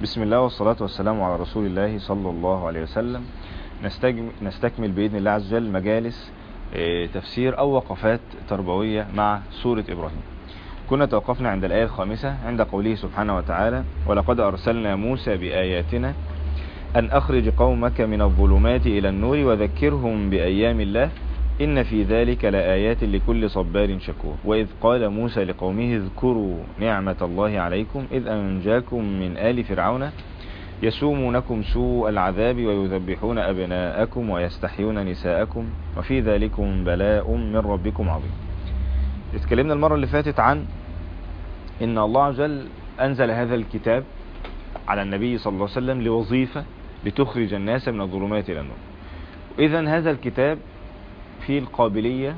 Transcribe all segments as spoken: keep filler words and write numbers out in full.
بسم الله والصلاة والسلام على رسول الله صلى الله عليه وسلم. نستكمل بإذن الله عز وجل مجالس تفسير أو وقفات تربوية مع سورة إبراهيم. كنا توقفنا عند الآية الخامسة عند قوله سبحانه وتعالى: ولقد أرسلنا موسى بآياتنا أن أخرج قومك من الظلمات إلى النور وذكرهم بأيام الله إن في ذلك لآيات لكل صبار شكور. وإذ قال موسى لقومه اذكروا نعمة الله عليكم إذ أنجاكم من آل فرعون يسومونكم سوء العذاب ويذبحون أبناءكم ويستحيون نساءكم وفي ذلكم بلاء من ربكم عظيم. اتكلمنا المرة اللي فاتت عن إن الله عز وجل أنزل هذا الكتاب على النبي صلى الله عليه وسلم لوظيفة لتخرج الناس من الظلمات إلى النور. إذن هذا الكتاب فيه القابلية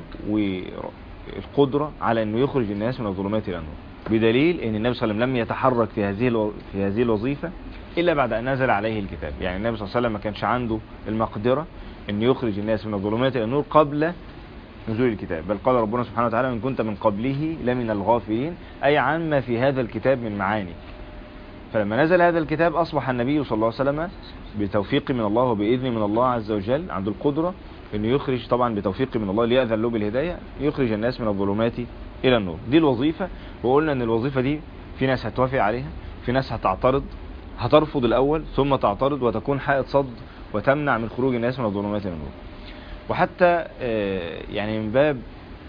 والقدرة على أنه يخرج الناس من الظلمات إلى النور، بدليل أن النبي صلى الله عليه وسلم لم يتحرك في هذه في هذه الوظيفة إلا بعد أن نزل عليه الكتاب. يعني النبي صلى الله عليه وسلم ما كانش عنده المقدرة أن يخرج الناس من الظلمات إلى النور قبل نزول الكتاب، بل قال ربنا سبحانه وتعالى: إن كنت من قبله لمن الغافلين، أي عما في هذا الكتاب من معاني. فلما نزل هذا الكتاب أصبح النبي صلى الله عليه وسلم بتوفيق من الله وبإذن من الله عز وجل عنده القدرة انه يخرج، طبعا بتوفيق من الله ليأذن له بالهداية، يخرج الناس من الظلمات الى النور. دي الوظيفة، وقلنا ان الوظيفة دي في ناس هتوافق عليها، في ناس هتعترض، هترفض الاول ثم تعترض وتكون حائط صد وتمنع من خروج الناس من الظلمات الى النور. وحتى يعني من باب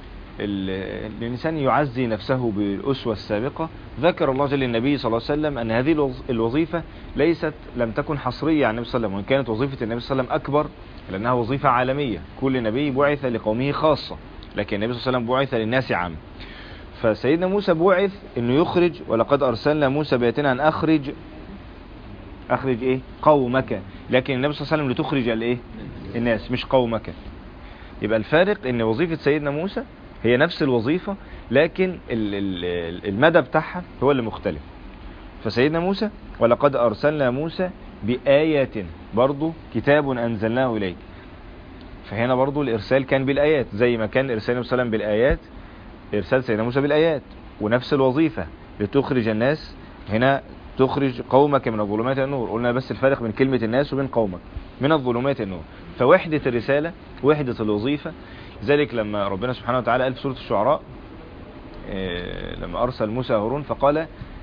الانسان يعزي نفسه بالاسوة السابقة، ذكر الله جل النبي صلى الله عليه وسلم ان هذه الوظيفة ليست لم تكن حصرية عن النبي صلى الله عليه وسلم، وان كانت وظيفة النبي صلى الله عليه وسلم اكبر لأنها وظيفة عالمية. كل نبي بعث لقومه خاصة، لكن النبي صلى الله عليه وسلم بعث للناس عام. فسيدنا موسى بعث انه يخرج، ولقد ارسلنا موسى بآياتنا ان اخرج اخرج ايه قومك، لكن النبي صلى الله عليه وسلم لتخرج الايه الناس مش قومك. يبقى الفارق ان وظيفة سيدنا موسى هي نفس الوظيفة، لكن المدى بتاعها هو اللي مختلف. فسيدنا موسى ولقد ارسلنا موسى بآيات، برضو كتاب أنزلناه إليك، فهنا برضو الإرسال كان بالآيات، زي ما كان إرسال النبي صلى الله عليه وسلم بالآيات إرسال سيدنا موسى بالآيات، ونفس الوظيفة لتخرج الناس، هنا تخرج قومك من الظلمات إلى النور. قلنا بس الفرق بين كلمة الناس وبين قومك، من الظلمات إلى النور. فوحدة الرسالة وحدة الوظيفة. ذلك لما ربنا سبحانه وتعالى قال في سورة الشعراء لما أرسل موسى هارون فقال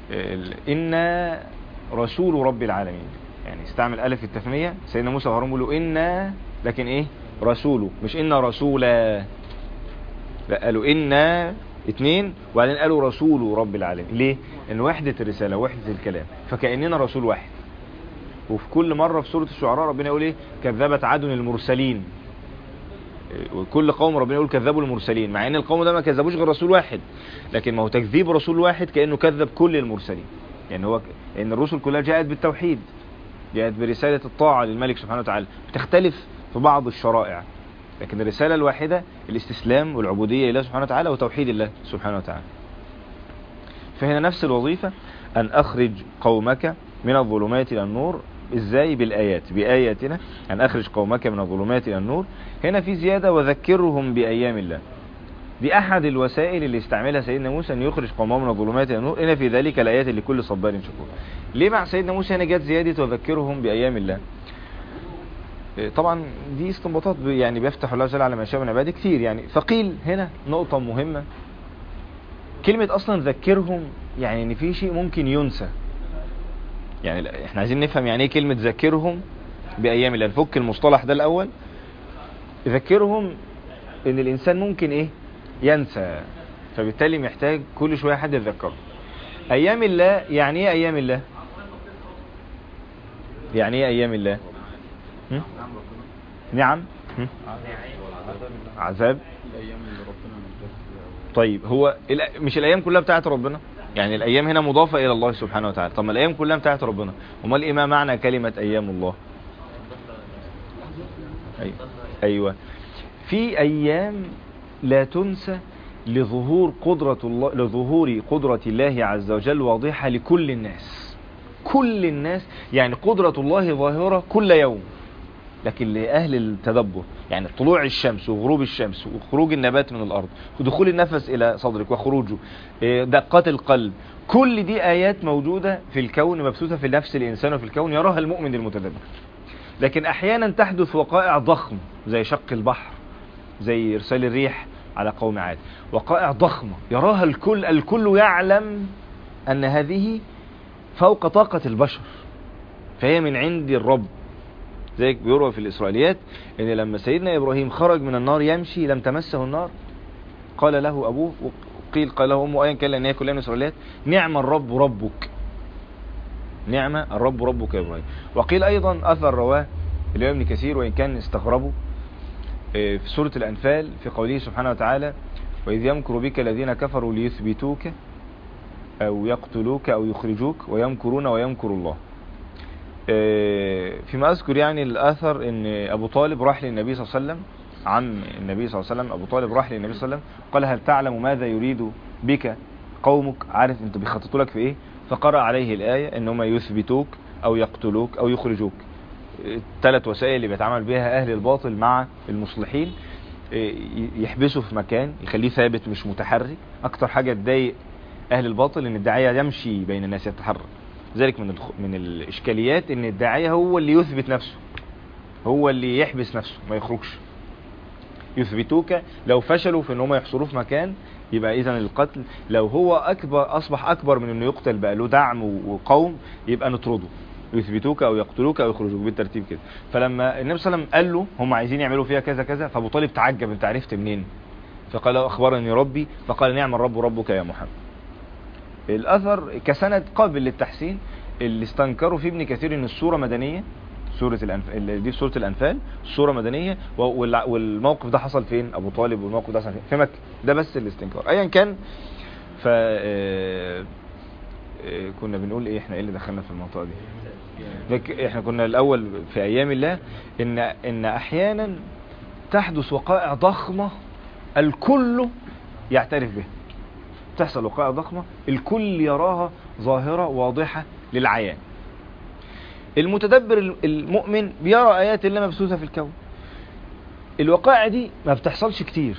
إنا رسول رب العالمين، يعني استعمل ألف التثنية. سيدنا موسى وهارون بيقولوا إنا، لكن إيه رسوله، مش إنا رسولا، لا قالوا إنا اتنين وبعدين قالوا رسول رب العالمين. ليه؟ إن وحدة الرسالة وحدة الكلام، فكأننا رسول واحد. وفي كل مرة في سورة الشعراء ربنا يقول إيه؟ كذبت عاد المرسلين، وكل قوم ربنا يقول كذبوا المرسلين، مع إن القوم ده ما كذبوش غير رسول واحد، لكن ما هو تكذيب رسول واحد كأنه كذب كل المرسلين. يعني هو إن الرسل كلها جاءت بالتوحيد، جاءت برسالة الطاعة للملك سبحانه وتعالى، بتختلف في بعض الشرائع، لكن الرسالة الواحدة الاستسلام والعبودية لله سبحانه وتعالى وتوحيد الله سبحانه وتعالى. فهنا نفس الوظيفة، أن أخرج قومك من الظلمات إلى النور. إزاي؟ بالآيات، بآياتنا أن أخرج قومك من الظلمات إلى النور. هنا في زيادة: وذكرهم بأيام الله. دي أحد الوسائل اللي استعملها سيدنا موسى أن يخرج قومه من الظلمات إلى النور. إن في ذلك لآيات لكل صبار شكور. ليه مع سيدنا موسى هنا جت زيادة وذكرهم بأيام الله؟ طبعا دي استنباطات يعني بيفتح الله جل على ما يشاء من عباده كثير يعني. فقيل هنا نقطة مهمة، كلمة أصلا ذكرهم يعني إن في شيء ممكن ينسى. يعني احنا عايزين نفهم يعني ايه كلمة ذكرهم بأيام الله. نفك المصطلح ده الأول. ذكرهم إن الإنسان ممكن إيه ينسى، فبالتالي محتاج كل شوية حد يذكره. أيام الله يعني ايه أيام الله؟ يعني ايه أيام الله؟ هم؟ نعم هم؟ عذاب. طيب هو مش الأيام كلها بتاعت ربنا؟ يعني الأيام هنا مضافة إلى الله سبحانه وتعالى. طب ما الأيام كلها بتاعت ربنا، وما إيه ما معنى كلمة أيام الله؟ أيوة. أيوة في أيام لا تنسى لظهور قدرة الله، لظهور قدرة الله عز وجل واضحة لكل الناس. كل الناس يعني قدرة الله ظاهرة كل يوم، لكن لأهل التدبر، يعني طلوع الشمس وغروب الشمس وخروج النبات من الأرض ودخول النفس إلى صدرك وخروجه، دقات القلب، كل دي آيات موجودة في الكون مبثوثة في نفس الإنسان وفي الكون يراها المؤمن المتدبر. لكن أحيانا تحدث وقائع ضخمة زي شق البحر، زي إرسال الريح على قوم عاد، وقائع ضخمة يراها الكل، الكل يعلم أن هذه فوق طاقة البشر، فهي من عند الرب. زي بيروى في الإسرائيليات إن لما سيدنا إبراهيم خرج من النار يمشي لم تمسه النار، قال له أبوه، وقيل قال له أمه، أيا كان لأن هي كلها من الإسرائيليات، نعم الرب ربك، نعم الرب ربك يا إبراهيم. وقيل أيضا أثر رواه الإمام ابن كثير وإن كان استغربوا في سورة الأنفال في قوله سبحانه وتعالى وإذ يمكر بك الذين كفروا ليثبتوك أو يقتلوك أو يخرجوك ويمكرون ويمكر الله. فيما أذكر يعني الأثر إن أبو طالب راح للنبي صلى الله عليه وسلم، عم النبي صلى الله عليه وسلم أبو طالب راح للنبي صلى الله عليه وسلم قال هل تعلم ماذا يريد بك قومك، عارف أنت بيخططوا لك في إيه؟ فقرأ عليه الآية إنهم يثبتوك أو يقتلوك أو يخرجوك، الثلاث وسائل اللي بيتعامل بها أهل الباطل مع المصلحين، يحبسه في مكان يخليه ثابت مش متحرك. أكتر حاجة تضايق أهل الباطل إن الداعية يمشي بين الناس يتحرك، ذلك من من الإشكاليات إن الداعية هو اللي يثبت نفسه، هو اللي يحبس نفسه ما يخرجش. يثبتوك لو فشلوا في إنهم يحصروه في مكان يبقى إذن القتل، لو هو أكبر أصبح أكبر من إنه يقتل بقى له دعم وقوم يبقى نطرده. يثبتوك أو يقتلوك أو يخرجوك بالترتيب كده. فلما النبي صلى الله عليه وسلم قال له هم عايزين يعملوا فيها كذا كذا، فأبو طالب تعجب أنت عرفت منين؟ فقال أخبرني ربي، فقال نعم الرب ربك يا محمد. الأثر كسند قابل للتحسين اللي استنكروا فيه ابن كثير ان السورة مدنية، سورة الأنفال دي في سورة الأنفال السورة مدنية، والموقف ده حصل فين؟ أبو طالب، والموقف ده حصل فين؟ في مكة. ده بس الاستنكار. أيا كان، ف كنا بنقول ايه؟ احنا ايه اللي دخلنا في المنطقة دي؟ احنا كنا الأول في أيام الله ان ان أحيانا تحدث وقائع ضخمة الكل يعترف بها، تحصل وقائع ضخمة الكل يراها ظاهرة واضحة للعيان. المتدبر المؤمن بيرى آيات الله مبثوثة في الكون. الوقائع دي ما بتحصلش كتير،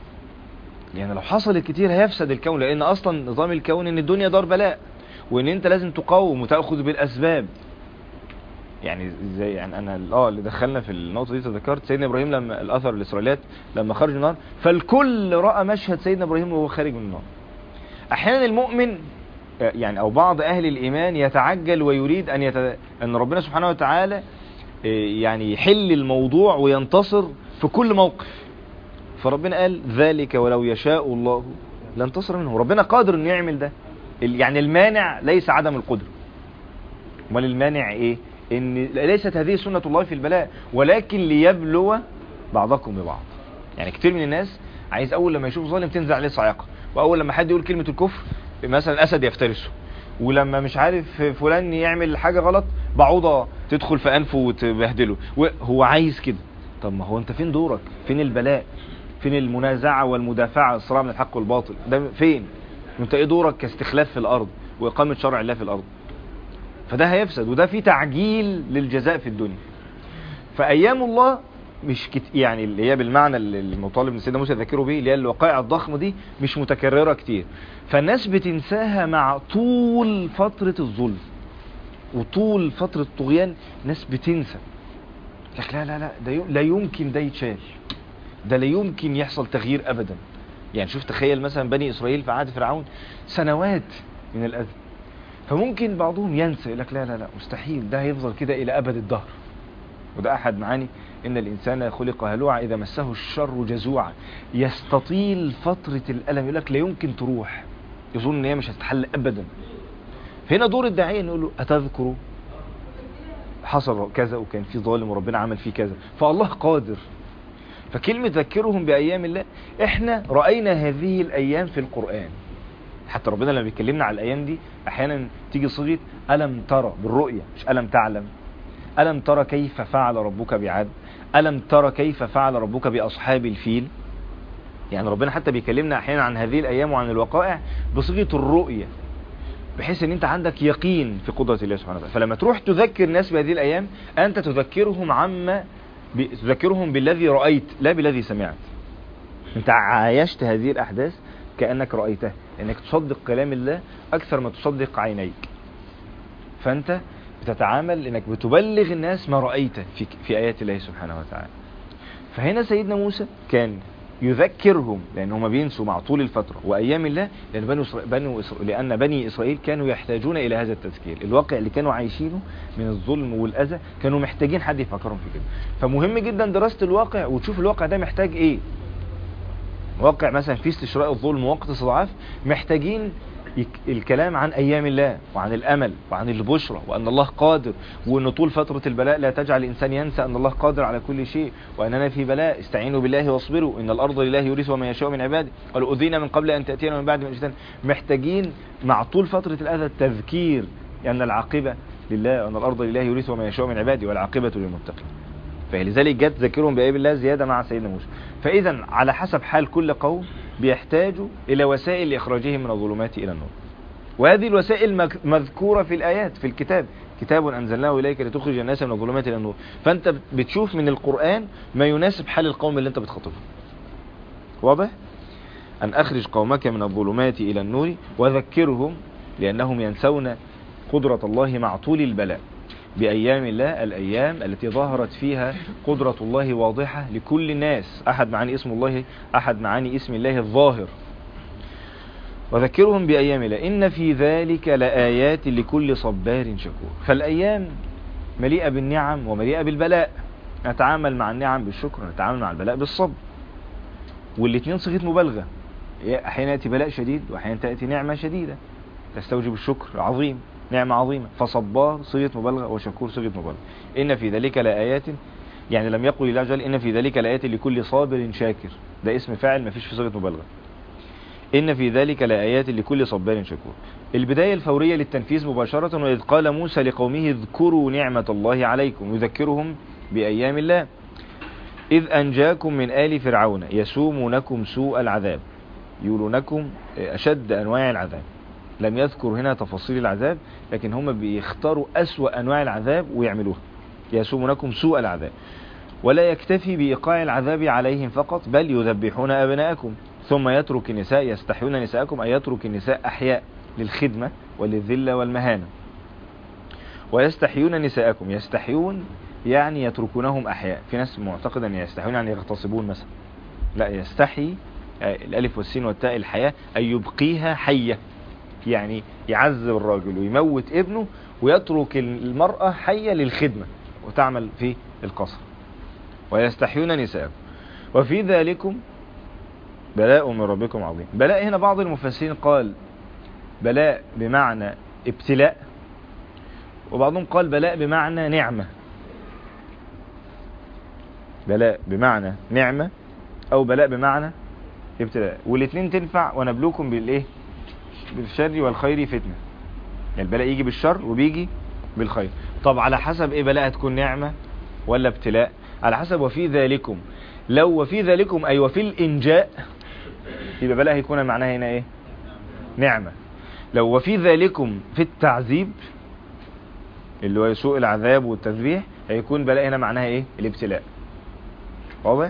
يعني لو حصلت كتير هيفسد الكون، لأن أصلا نظام الكون إن الدنيا دار بلاء، وإن أنت لازم تقاوم وتأخذ بالأسباب. يعني زي يعني أنا اه اللي دخلنا في النقطة دي تذكرت سيدنا إبراهيم لما الأثر الإسرائيليات لما خرج من النار، فالكل رأى مشهد سيدنا إبراهيم وهو خارج من النار. أحيانا المؤمن يعني أو بعض أهل الإيمان يتعجل ويريد أن يت... أن ربنا سبحانه وتعالى يعني يحل الموضوع وينتصر في كل موقف. فربنا قال ذلك ولو يشاء الله لانتصر منه. ربنا قادر أن يعمل ده، يعني المانع ليس عدم القدرة، امال المانع إيه؟ إن ليست هذه سنة الله في البلاء، ولكن ليبلو بعضكم ببعض. يعني كتير من الناس عايز أول لما يشوف ظالم تنزل عليه صاعقة، وأول لما حد يقول كلمة الكفر مثلا أسد يفترسه، ولما مش عارف فلان يعمل حاجة غلط بعوضة تدخل في أنفه وتبهدله، وهو عايز كده. طب ما هو أنت فين دورك؟ فين البلاء؟ فين المنازعة والمدافعة، الصراع من الحق والباطل؟ ده فين؟ أنت إيه دورك كاستخلاف في الأرض وإقامة شرع الله في الأرض؟ فده هيفسد، وده فيه تعجيل للجزاء في الدنيا. فأيام الله مش كت... يعني اللي هي بالمعنى اللي المطالب من سيدنا موسى يذكروا به، اللي هي الوقائع الضخمة دي مش متكررة كتير، فالناس بتنساها مع طول فترة الظلم وطول فترة الطغيان. ناس بتنسى لك لا لا لا ده ي... لا يمكن ده يتشال، ده لا يمكن يحصل تغيير أبدا. يعني شوف تخيل مثلا بني إسرائيل في عهد فرعون سنوات من الأذى، فممكن بعضهم ينسى لك لا لا لا مستحيل ده هيفضل كده إلى أبد الدهر. وده أحد معاني إن الإنسان خلق هلوعا إذا مسه الشر جزوعا، يستطيل فترة الألم، يقول لك لا يمكن تروح، يظن إن هي مش هتتحل أبدا. فهنا دور الداعية إنه يقول له أتذكروا حصل كذا وكان في ظالم وربنا عمل فيه كذا، فالله قادر. فكلمة ذكرهم بأيام الله، إحنا رأينا هذه الأيام في القرآن. حتى ربنا لما بيكلمنا على الأيام دي أحيانا تيجي صيغة ألم ترى بالرؤية، مش ألم تعلم. ألم ترى كيف فعل ربك بعاد، ألم ترى كيف فعل ربك بأصحاب الفيل. يعني ربنا حتى بيكلمنا أحيانا عن هذه الأيام وعن الوقائع بصيغة الرؤية، بحيث ان انت عندك يقين في قدرة الله سبحانه وتعالى. فلما تروح تذكر الناس بهذه الأيام أنت تذكرهم عما تذكرهم بالذي رأيت لا بالذي سمعت. انت عايشت هذه الأحداث كأنك رأيتها، انك تصدق كلام الله أكثر ما تصدق عينيك. فأنت بتتعامل انك بتبلغ الناس ما رأيت في, في آيات الله سبحانه وتعالى. فهنا سيدنا موسى كان يذكرهم، لأن هم بينسوا مع طول الفترة وأيام الله، لأن, بنو بنو لأن بني إسرائيل كانوا يحتاجون إلى هذا التذكير. الواقع اللي كانوا عايشينه من الظلم والأذى كانوا محتاجين حد يفكرهم في كده. فمهم جدا دراسة الواقع وتشوف الواقع ده محتاج إيه. واقع مثلا في استشراء الظلم ووقت استضعاف، محتاجين الكلام عن أيام الله وعن الأمل وعن البشرى وأن الله قادر، وأن طول فترة البلاء لا تجعل الإنسان ينسى أن الله قادر على كل شيء، وأننا في بلاء استعينوا بالله واصبروا إن الأرض لله يورثها وما يشاء من عباده قالوا أذينا من قبل أن تأتينا ومن بعد ما جئتنا. محتاجين مع طول فترة الأذى التذكير أن العاقبة لله وأن الأرض لله يورثها وما يشاء من عباده والعاقبة للمتقين. فلذلك جت ذكرهم بآيات الله زيادة مع سيدنا موسى. فإذا على حسب حال كل قوم بيحتاجوا إلى وسائل لإخراجهم من الظلمات إلى النور، وهذه الوسائل مذكورة في الآيات في الكتاب. كتاب أنزلناه إليك لتخرج الناس من الظلمات إلى النور. فأنت بتشوف من القرآن ما يناسب حال القوم اللي أنت بتخاطبهم. واضح؟ أن أخرج قومك من الظلمات إلى النور وذكرهم لأنهم ينسون قدرة الله مع طول البلاء بأيام الله، الأيام التي ظهرت فيها قدرة الله واضحة لكل الناس. أحد معاني اسم الله أحد معاني اسم الله الظاهر. وذكرهم بأيام الله إن في ذلك لآيات لكل صبار شكور. فالأيام مليئة بالنعم ومليئة بالبلاء، نتعامل مع النعم بالشكر ونتعامل مع البلاء بالصبر، والاثنين صيغة مبالغة. أحيانا يأتي بلاء شديد وأحيانا تأتي نعمة شديدة تستوجب الشكر عظيم، نعمة عظيمة. فصبار صيغة مبالغة وشكور صيغة مبالغة. إن في ذلك لآيات، يعني لم يقل الله جل إن في ذلك لآيات لكل صابر شاكر، ده اسم فاعل ما فيش في صيغة مبالغة. إن في ذلك لآيات لكل صبار شكور. البداية الفورية للتنفيذ مباشرة، وإذ قال موسى لقومه اذكروا نعمة الله عليكم، يذكرهم بأيام الله إذ أنجاكم من آل فرعون يسومونكم سوء العذاب، يولونكم أشد أنواع العذاب. لم يذكر هنا تفاصيل العذاب، لكن هم بيختاروا أسوأ أنواع العذاب ويعملوها. يسومونكم سوء العذاب، ولا يكتفي بإيقاع العذاب عليهم فقط، بل يذبحون أبناءكم ثم يترك النساء، يستحيون نساءكم أي يترك النساء أحياء للخدمة وللذلة والمهانة. ويستحيون نساءكم، يستحيون يعني يتركونهم أحياء. في ناس معتقدة أن يستحيون يعني يغتصبون مثلا، لا، يستحي الألف والسين والتاء الحياة أي يبقيها حية، يعني يعذب الراجل ويموت ابنه ويترك المرأة حية للخدمة وتعمل في القصر. ويستحيون نساءكم وفي ذلكم بلاء من ربكم عظيم. بلاء هنا بعض المفسرين قال بلاء بمعنى ابتلاء، وبعضهم قال بلاء بمعنى نعمة. بلاء بمعنى نعمة أو بلاء بمعنى ابتلاء، والاثنين تنفع. ونبلوكم بالإيه؟ بالشر والخير فتنة. يعني البلاء يجي بالشر وبيجي بالخير. طب على حسب إيه بلاء تكون نعمة ولا ابتلاء؟ على حسب وفي ذلكم. لو وفي ذلكم أي وفي الإنجاء يبقى بلاء هيكون معناها هنا إيه؟ نعمة. لو وفي ذلكم في التعذيب اللي هو سوء العذاب والتذبيح هيكون بلاء هنا معناها إيه؟ الابتلاء. واضح؟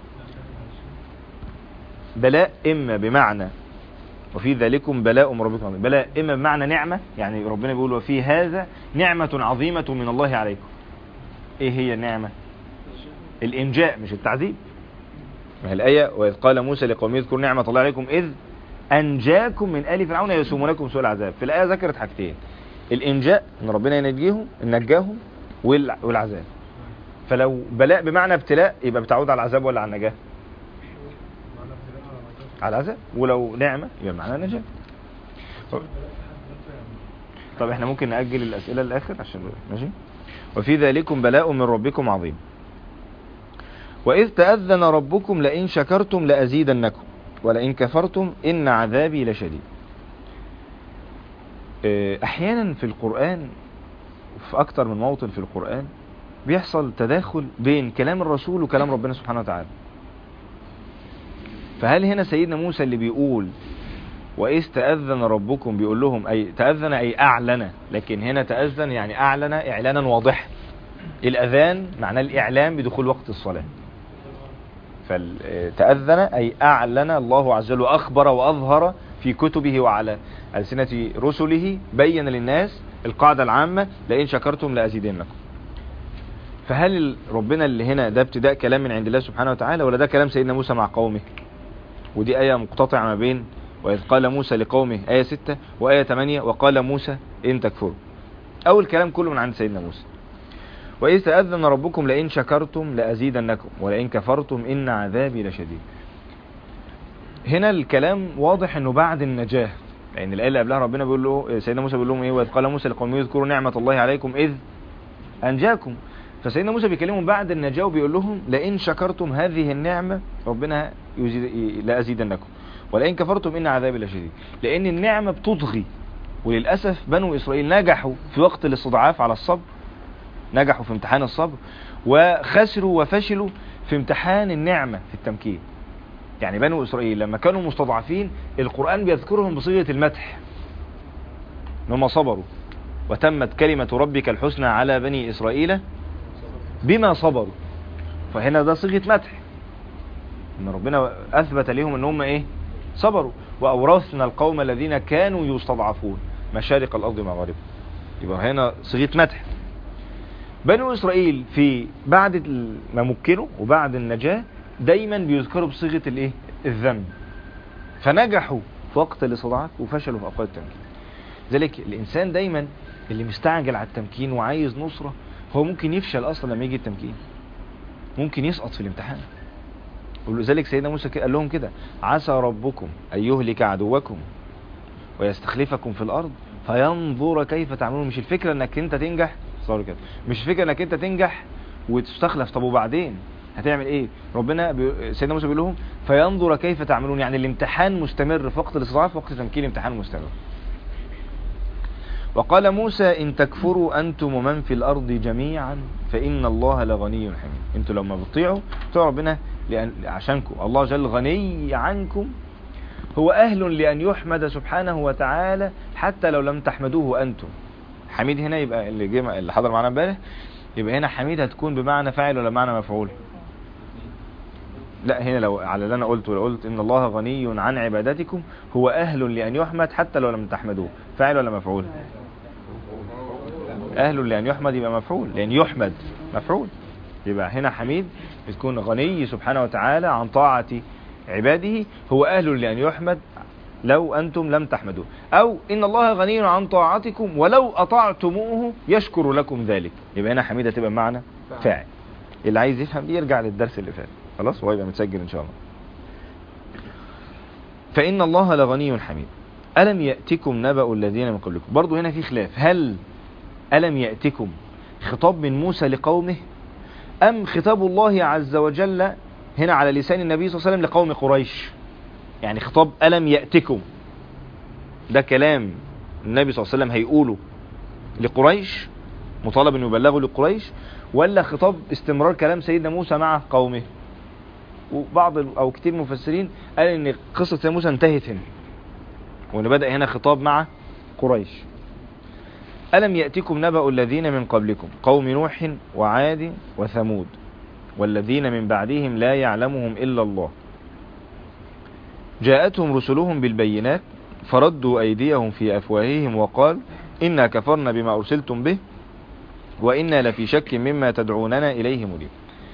بلاء إما بمعنى وفي ذلكم بلاء من ربكم عظيم، بلاء إما بمعنى نعمة، يعني ربنا بيقول وفي هذا نعمة عظيمة من الله عليكم. إيه هي النعمة؟ الإنجاء مش التعذيب. ما هي الآية وإذ قال موسى لقومه اذكروا نعمة الله عليكم إذ أنجاكم من آل فرعون يسومونكم سوء العذاب. في الآية ذكرت حاجتين، الإنجاء إن ربنا ينجيهم نجاهم والعذاب. فلو بلاء بمعنى ابتلاء يبقى بتعود على العذاب ولا على النجاة؟ على العذاب. ولو نعمة يبقى معنى نجاة. طب احنا ممكن نأجل الأسئلة للآخر عشان ماشي. وفي ذلكم بلاء من ربكم عظيم وإذ تأذن ربكم لئن شكرتم لأزيدنكم ولئن كفرتم إن عذابي لشديد. أحيانا في القرآن في أكتر من موطن في القرآن بيحصل تداخل بين كلام الرسول وكلام ربنا سبحانه وتعالى. فهل هنا سيدنا موسى اللي بيقول وإذ تأذن ربكم بيقول لهم أي تأذن أي أعلن، لكن هنا تأذن يعني أعلن إعلانا واضحا الأذان معناه الإعلام بدخول وقت الصلاة، فتأذن أي أعلن الله عز وجل وأخبر وأظهر في كتبه وعلى ألسنة رسله، بين للناس القاعدة العامة لئن شكرتم لأزيدنكم. فهل ربنا اللي هنا ده ابتداء كلام من عند الله سبحانه وتعالى، ولا ده كلام سيدنا موسى مع قومه؟ ودي آية مقتطعة ما بين وإذ قال موسى لقومه آية ستة وآية ثمانية وقال موسى إن تكفروا. أول كلام كله من عند سيدنا موسى. وإذ تأذن ربكم لئن شكرتم لأزيدنكم ولئن كفرتم إن عذابي لشديد. هنا الكلام واضح انه بعد النجاة، لان الآية اللي قبلها ربنا بيقول له سيدنا موسى بيقول لهم ايه؟ وإذ قال موسى لقومه اذكروا نعمة الله عليكم إذ أنجاكم. فسيدنا موسى بيكلمهم بعد النجاة وبيقول لهم لئن شكرتم هذه النعمة ربنا يزيد لأزيدنكم ولئن كفرتم إن عذابي لشديد. لأن النعمة بتطغي، وللأسف بنو إسرائيل نجحوا في وقت الاستضعاف على الصبر، نجحوا في امتحان الصبر، وخسروا وفشلوا في امتحان النعمة في التمكين. يعني بنو إسرائيل لما كانوا مستضعفين القرآن بيذكرهم بصيغة المدح، لما صبروا وتمت كلمة ربك الحسنى على بني إسرائيل بما صبروا. فهنا ده صيغة مدح، ان ربنا أثبت لهم ان هم ايه؟ صبروا. وأورثنا القوم الذين كانوا يستضعفون مشارق الأرض مغاربها. يبقى هنا صيغة مدح. بنو إسرائيل في بعد ما مكنوا وبعد النجاة دايما بيذكروا بصيغة الايه؟ الذم. فنجحوا في وقت الاستضعاف وفشلوا في اوقات التمكين. ذلك الانسان دايما اللي مستعجل على التمكين وعايز نصرة هو ممكن يفشل اصلا لما يجي التمكين، ممكن يسقط في الامتحان. ولذلك سيدنا موسى قال لهم كده: عسى ربكم ان يهلك عدوكم ويستخلفكم في الارض فينظر كيف تعملون. مش الفكرة انك انت تنجح، صار كده، مش الفكرة انك انت تنجح وتستخلف. طب وبعدين هتعمل ايه؟ ربنا بي... سيدنا موسى بيقول لهم فينظر كيف تعملون، يعني الامتحان مستمر في وقت الاستضعاف، وقت تمكين الامتحان مستمر. وقال موسى إن تكفروا أنتم ومن في الأرض جميعا فإن الله لغني حميد. انتوا لما بتطيعوا بتطيعوا ربنا لأن... عشانكم الله جل غني عنكم، هو أهل لأن يحمد سبحانه وتعالى حتى لو لم تحمدوه أنتم. حميد هنا يبقى اللي جه اللي حضر معنا امبارح، يبقى هنا حميد هتكون بمعنى فاعل ولا بمعنى مفعول؟ لا، هنا لو على اللي انا قلته، لو قلت ان الله غني عن عبادتكم هو اهل لان يحمد حتى لو لم تحمدوه، فاعل ولا مفعول؟ اهل لان يحمد يبقى مفعول، لان يحمد مفعول. يبقى هنا حميد بتكون غني سبحانه وتعالى عن طاعة عباده، هو اهل لان يحمد لو انتم لم تحمدوه. او ان الله غني عن طاعتكم ولو اطعتموه يشكر لكم ذلك. يبقى هنا حميد هتبقى معنى فاعل. اللي عايز يفهم دي يرجع للدرس اللي فات، خلاص هو يبقى متسجل ان شاء الله. فإن الله لغني حميد. ألم يأتكم نبأ الذين من قبلكم. برضو هنا في خلاف، هل ألم يأتكم خطاب من موسى لقومه أم خطاب الله عز وجل هنا على لسان النبي صلى الله عليه وسلم لقوم قريش؟ يعني خطاب ألم يأتكم ده كلام النبي صلى الله عليه وسلم هيقوله لقريش، مطالب أن يبلغه لقريش، ولا خطاب استمرار كلام سيدنا موسى مع قومه؟ وبعض او كتير مفسرين قال ان قصة سيدنا موسى انتهت هنا، وان بدأ هنا خطاب مع قريش. ألم يأتكم نبأ الذين من قبلكم قوم نوح وعاد وثمود والذين من بعدهم لا يعلمهم إلا الله جاءتهم رسلهم بالبينات فردوا أيديهم في أفواههم وقال إنا كفرنا بما أرسلتم به وإنا لفي شك مما تدعوننا إليه مريب.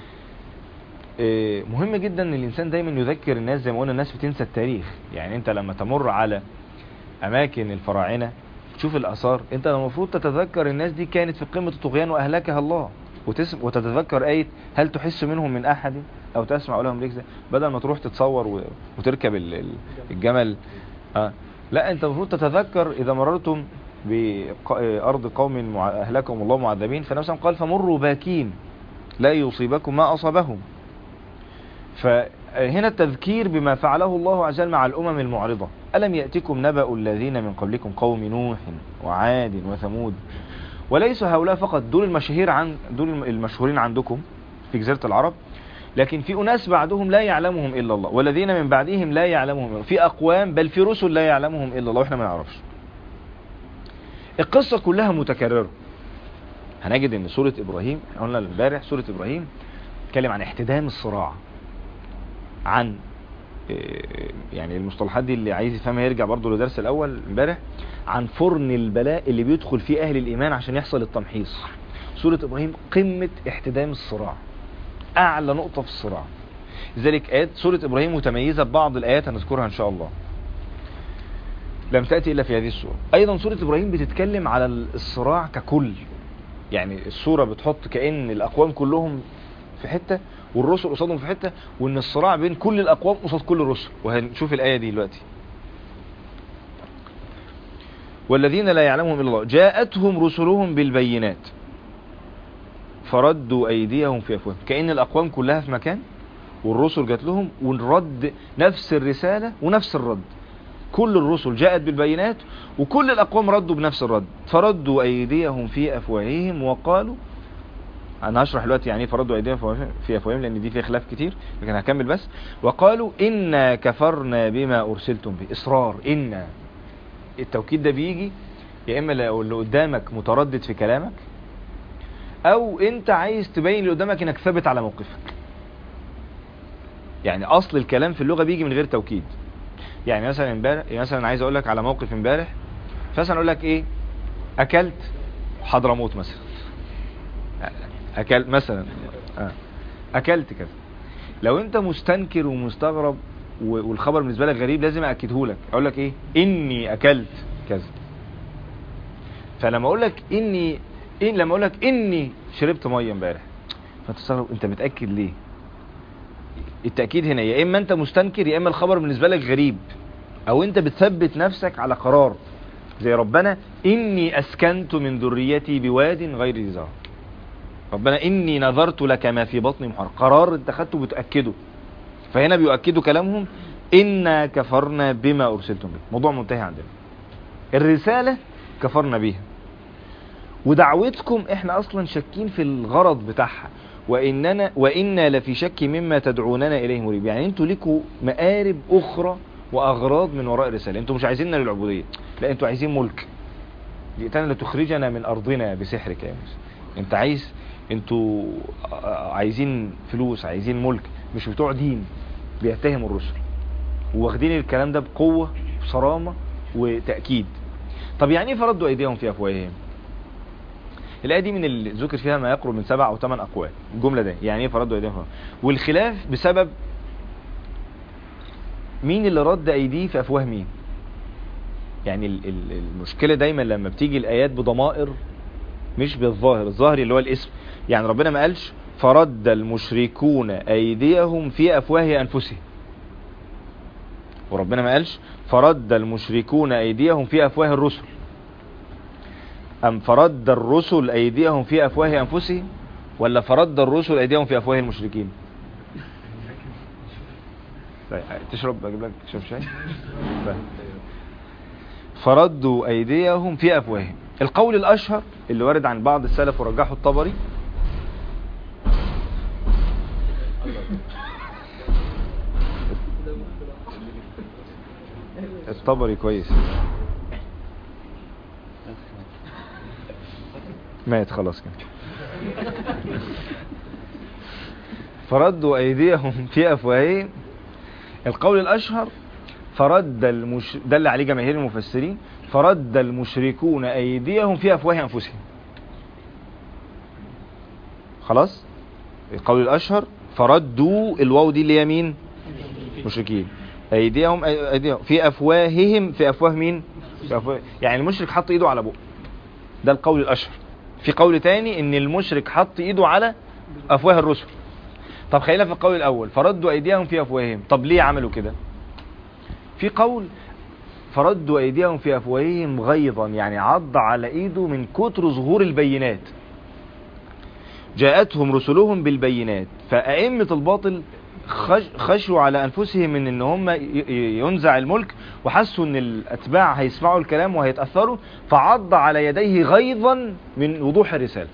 مهم جدا ان الانسان دايما يذكر الناس، زي ما قلنا الناس بتنسى التاريخ. يعني انت لما تمر على اماكن الفراعنة تشوف الاثار، انت المفروض تتذكر الناس دي كانت في قمة الطغيان واهلكها الله، وتتذكر آية هل تحس منهم من احد او تسمع لهم ركزة، بدل ما تروح تتصور وتركب الجمل. آه. لا، انت المفروض تتذكر اذا مررتم بارض قوم اهلكهم الله معذبين، فنفسهم قال فمروا باكين لا يصيبكم ما اصابهم. فهنا التذكير بما فعله الله عز وجل مع الأمم المعرضة. ألم يأتكم نبأ الذين من قبلكم قوم نوح وعاد وثمود. وليس هؤلاء فقط دول المشاهير عن دول المشهورين عندكم في جزيرة العرب، لكن في أناس بعدهم لا يعلمهم إلا الله، والذين من بعدهم لا يعلمهم إلا الله. في أقوام بل في رسل لا يعلمهم إلا الله وإحنا ما نعرفش. القصة كلها متكررة، هنجد ان سورة ابراهيم، قلنا امبارح سورة ابراهيم تتكلم عن احتدام الصراع، عن يعني المصطلحات دي اللي عايز يفهمها يرجع برضو لدرس الاول امبارح، عن فرن البلاء اللي بيدخل فيه اهل الايمان عشان يحصل التمحيص. سورة ابراهيم قمة احتدام الصراع، اعلى نقطة في الصراع. لذلك آيات سورة ابراهيم متميزة ببعض الايات هنذكرها ان شاء الله، لم تأتي الا في هذه السورة. ايضا سورة ابراهيم بتتكلم على الصراع ككل، يعني السورة بتحط كأن الاقوام كلهم في حتة والرسل قصادهم في حتة، وان الصراع بين كل الاقوام قصاد كل الرسل. وهنشوف الآية دي دلوقتي. والذين لا يعلمهم الا الله جاءتهم رسلهم بالبينات فردوا ايديهم في افواههم. كأن الاقوام كلها في مكان والرسل جات لهم ونرد نفس الرسالة ونفس الرد. كل الرسل جاءت بالبينات وكل الاقوام ردوا بنفس الرد. فردوا ايديهم في افواههم وقالوا، انا هشرح دلوقتي يعني ايه فردوا ايديهم في افواههم لان دي فيها خلاف كتير، لكن هكمل بس. وقالوا انا كفرنا بما ارسلتم به. اصرار، ان التوكيد ده بيجي يا اما لو اللي قدامك متردد في كلامك، او انت عايز تبين اللي قدامك انك ثابت على موقفك. يعني اصل الكلام في اللغة بيجي من غير توكيد. يعني مثلا امبارح، مثلا عايز اقول لك على موقف امبارح، فمثلا اقول لك ايه، اكلت حضرموت مثلا، اكلت مثلا آه. اكلت كذا. لو انت مستنكر ومستغرب والخبر بالنسبه لك غريب، لازم اكده لك، اقول لك ايه، اني اكلت كذا. فلما اقول لك اني إن لما اقول لك اني شربت ميه امبارح، فتستغرب انت بتاكد ليه؟ التاكيد هنا يا اما انت مستنكر يا اما الخبر بالنسبه لك غريب، او انت بتثبت نفسك على قرار. زي ربنا اني اسكنت من ذريتي بواد غير ذي زرع. ربنا اني نذرت لك ما في بطني محرر، قرار انت خدته بتاكده. فهنا بيؤكدوا كلامهم انا كفرنا بما ارسلتم به. موضوع منتهي عندنا، الرساله كفرنا بيها، ودعوتكم احنا اصلا شاكين في الغرض بتاعها، واننا وانا لفي شك مما تدعوننا اليه مريب. يعني انتوا ليكوا مآرب اخرى واغراض من وراء الرساله. انتوا مش عايزيننا للعبوديه، لا انتوا عايزين ملك. جئتنا لتخرجنا من ارضنا بسحرك يا موسى. انت عايز، انتوا عايزين فلوس، عايزين ملك، مش بتوع دين. بيتهموا الرسل واخدين الكلام ده بقوه وصرامه وتاكيد. طب يعني ايه فردوا ايديهم في افواههم؟ الآية دي من اللي ذكر فيها ما يقرب من سبع أو ثمان أقوال. الجملة ده يعني ايه فردوا أيديهم؟ والخلاف بسبب مين اللي رد أيديه في أفواه مين. يعني المشكلة دايما لما بتيجي الآيات بضمائر مش بالظاهر، الظاهر اللي هو الاسم. يعني ربنا ما قالش فرد المشركون أيديهم في أفواه أنفسهم، وربنا ما قالش فرد المشركون أيديهم في أفواه الرسل، أم فرد الرسل أيديهم في أفواه أنفسهم، ولا فرد الرسل أيديهم في أفواه المشركين؟ تشرب أجيب لك تشرب شاي؟ فردوا أيديهم في أفواههم. القول الأشهر اللي وارد عن بعض السلف ورجحه الطبري، الطبري كويس مات خلاص كده. فردوا أيديهم في أفواههم. القول الأشهر فرد المش... دل عليه جماهير المفسرين، فرد المشركون أيديهم في أفواه أنفسهم. خلاص، القول الأشهر فردوا الواو دي اللي هي مين؟ مشركين. أيديهم أيديهم في أفواههم، في أفواه مين؟ في أفواه. يعني المشرك حط إيده على بقه، ده القول الأشهر. في قول تاني ان المشرك حط ايده على افواه الرسل. طب خلينا في القول الاول، فردوا ايديهم في افواههم. طب ليه عملوا كده؟ في قول فردوا ايديهم في افواههم غيظا، يعني عض على ايده من كتر ظهور البينات. جاءتهم رسلهم بالبينات، فأئمة الباطل خشوا على انفسهم من ان هم ينزع الملك، وحسوا ان الاتباع هيسمعوا الكلام وهيتأثروا، فعض على يديه غيظا من وضوح الرسالة.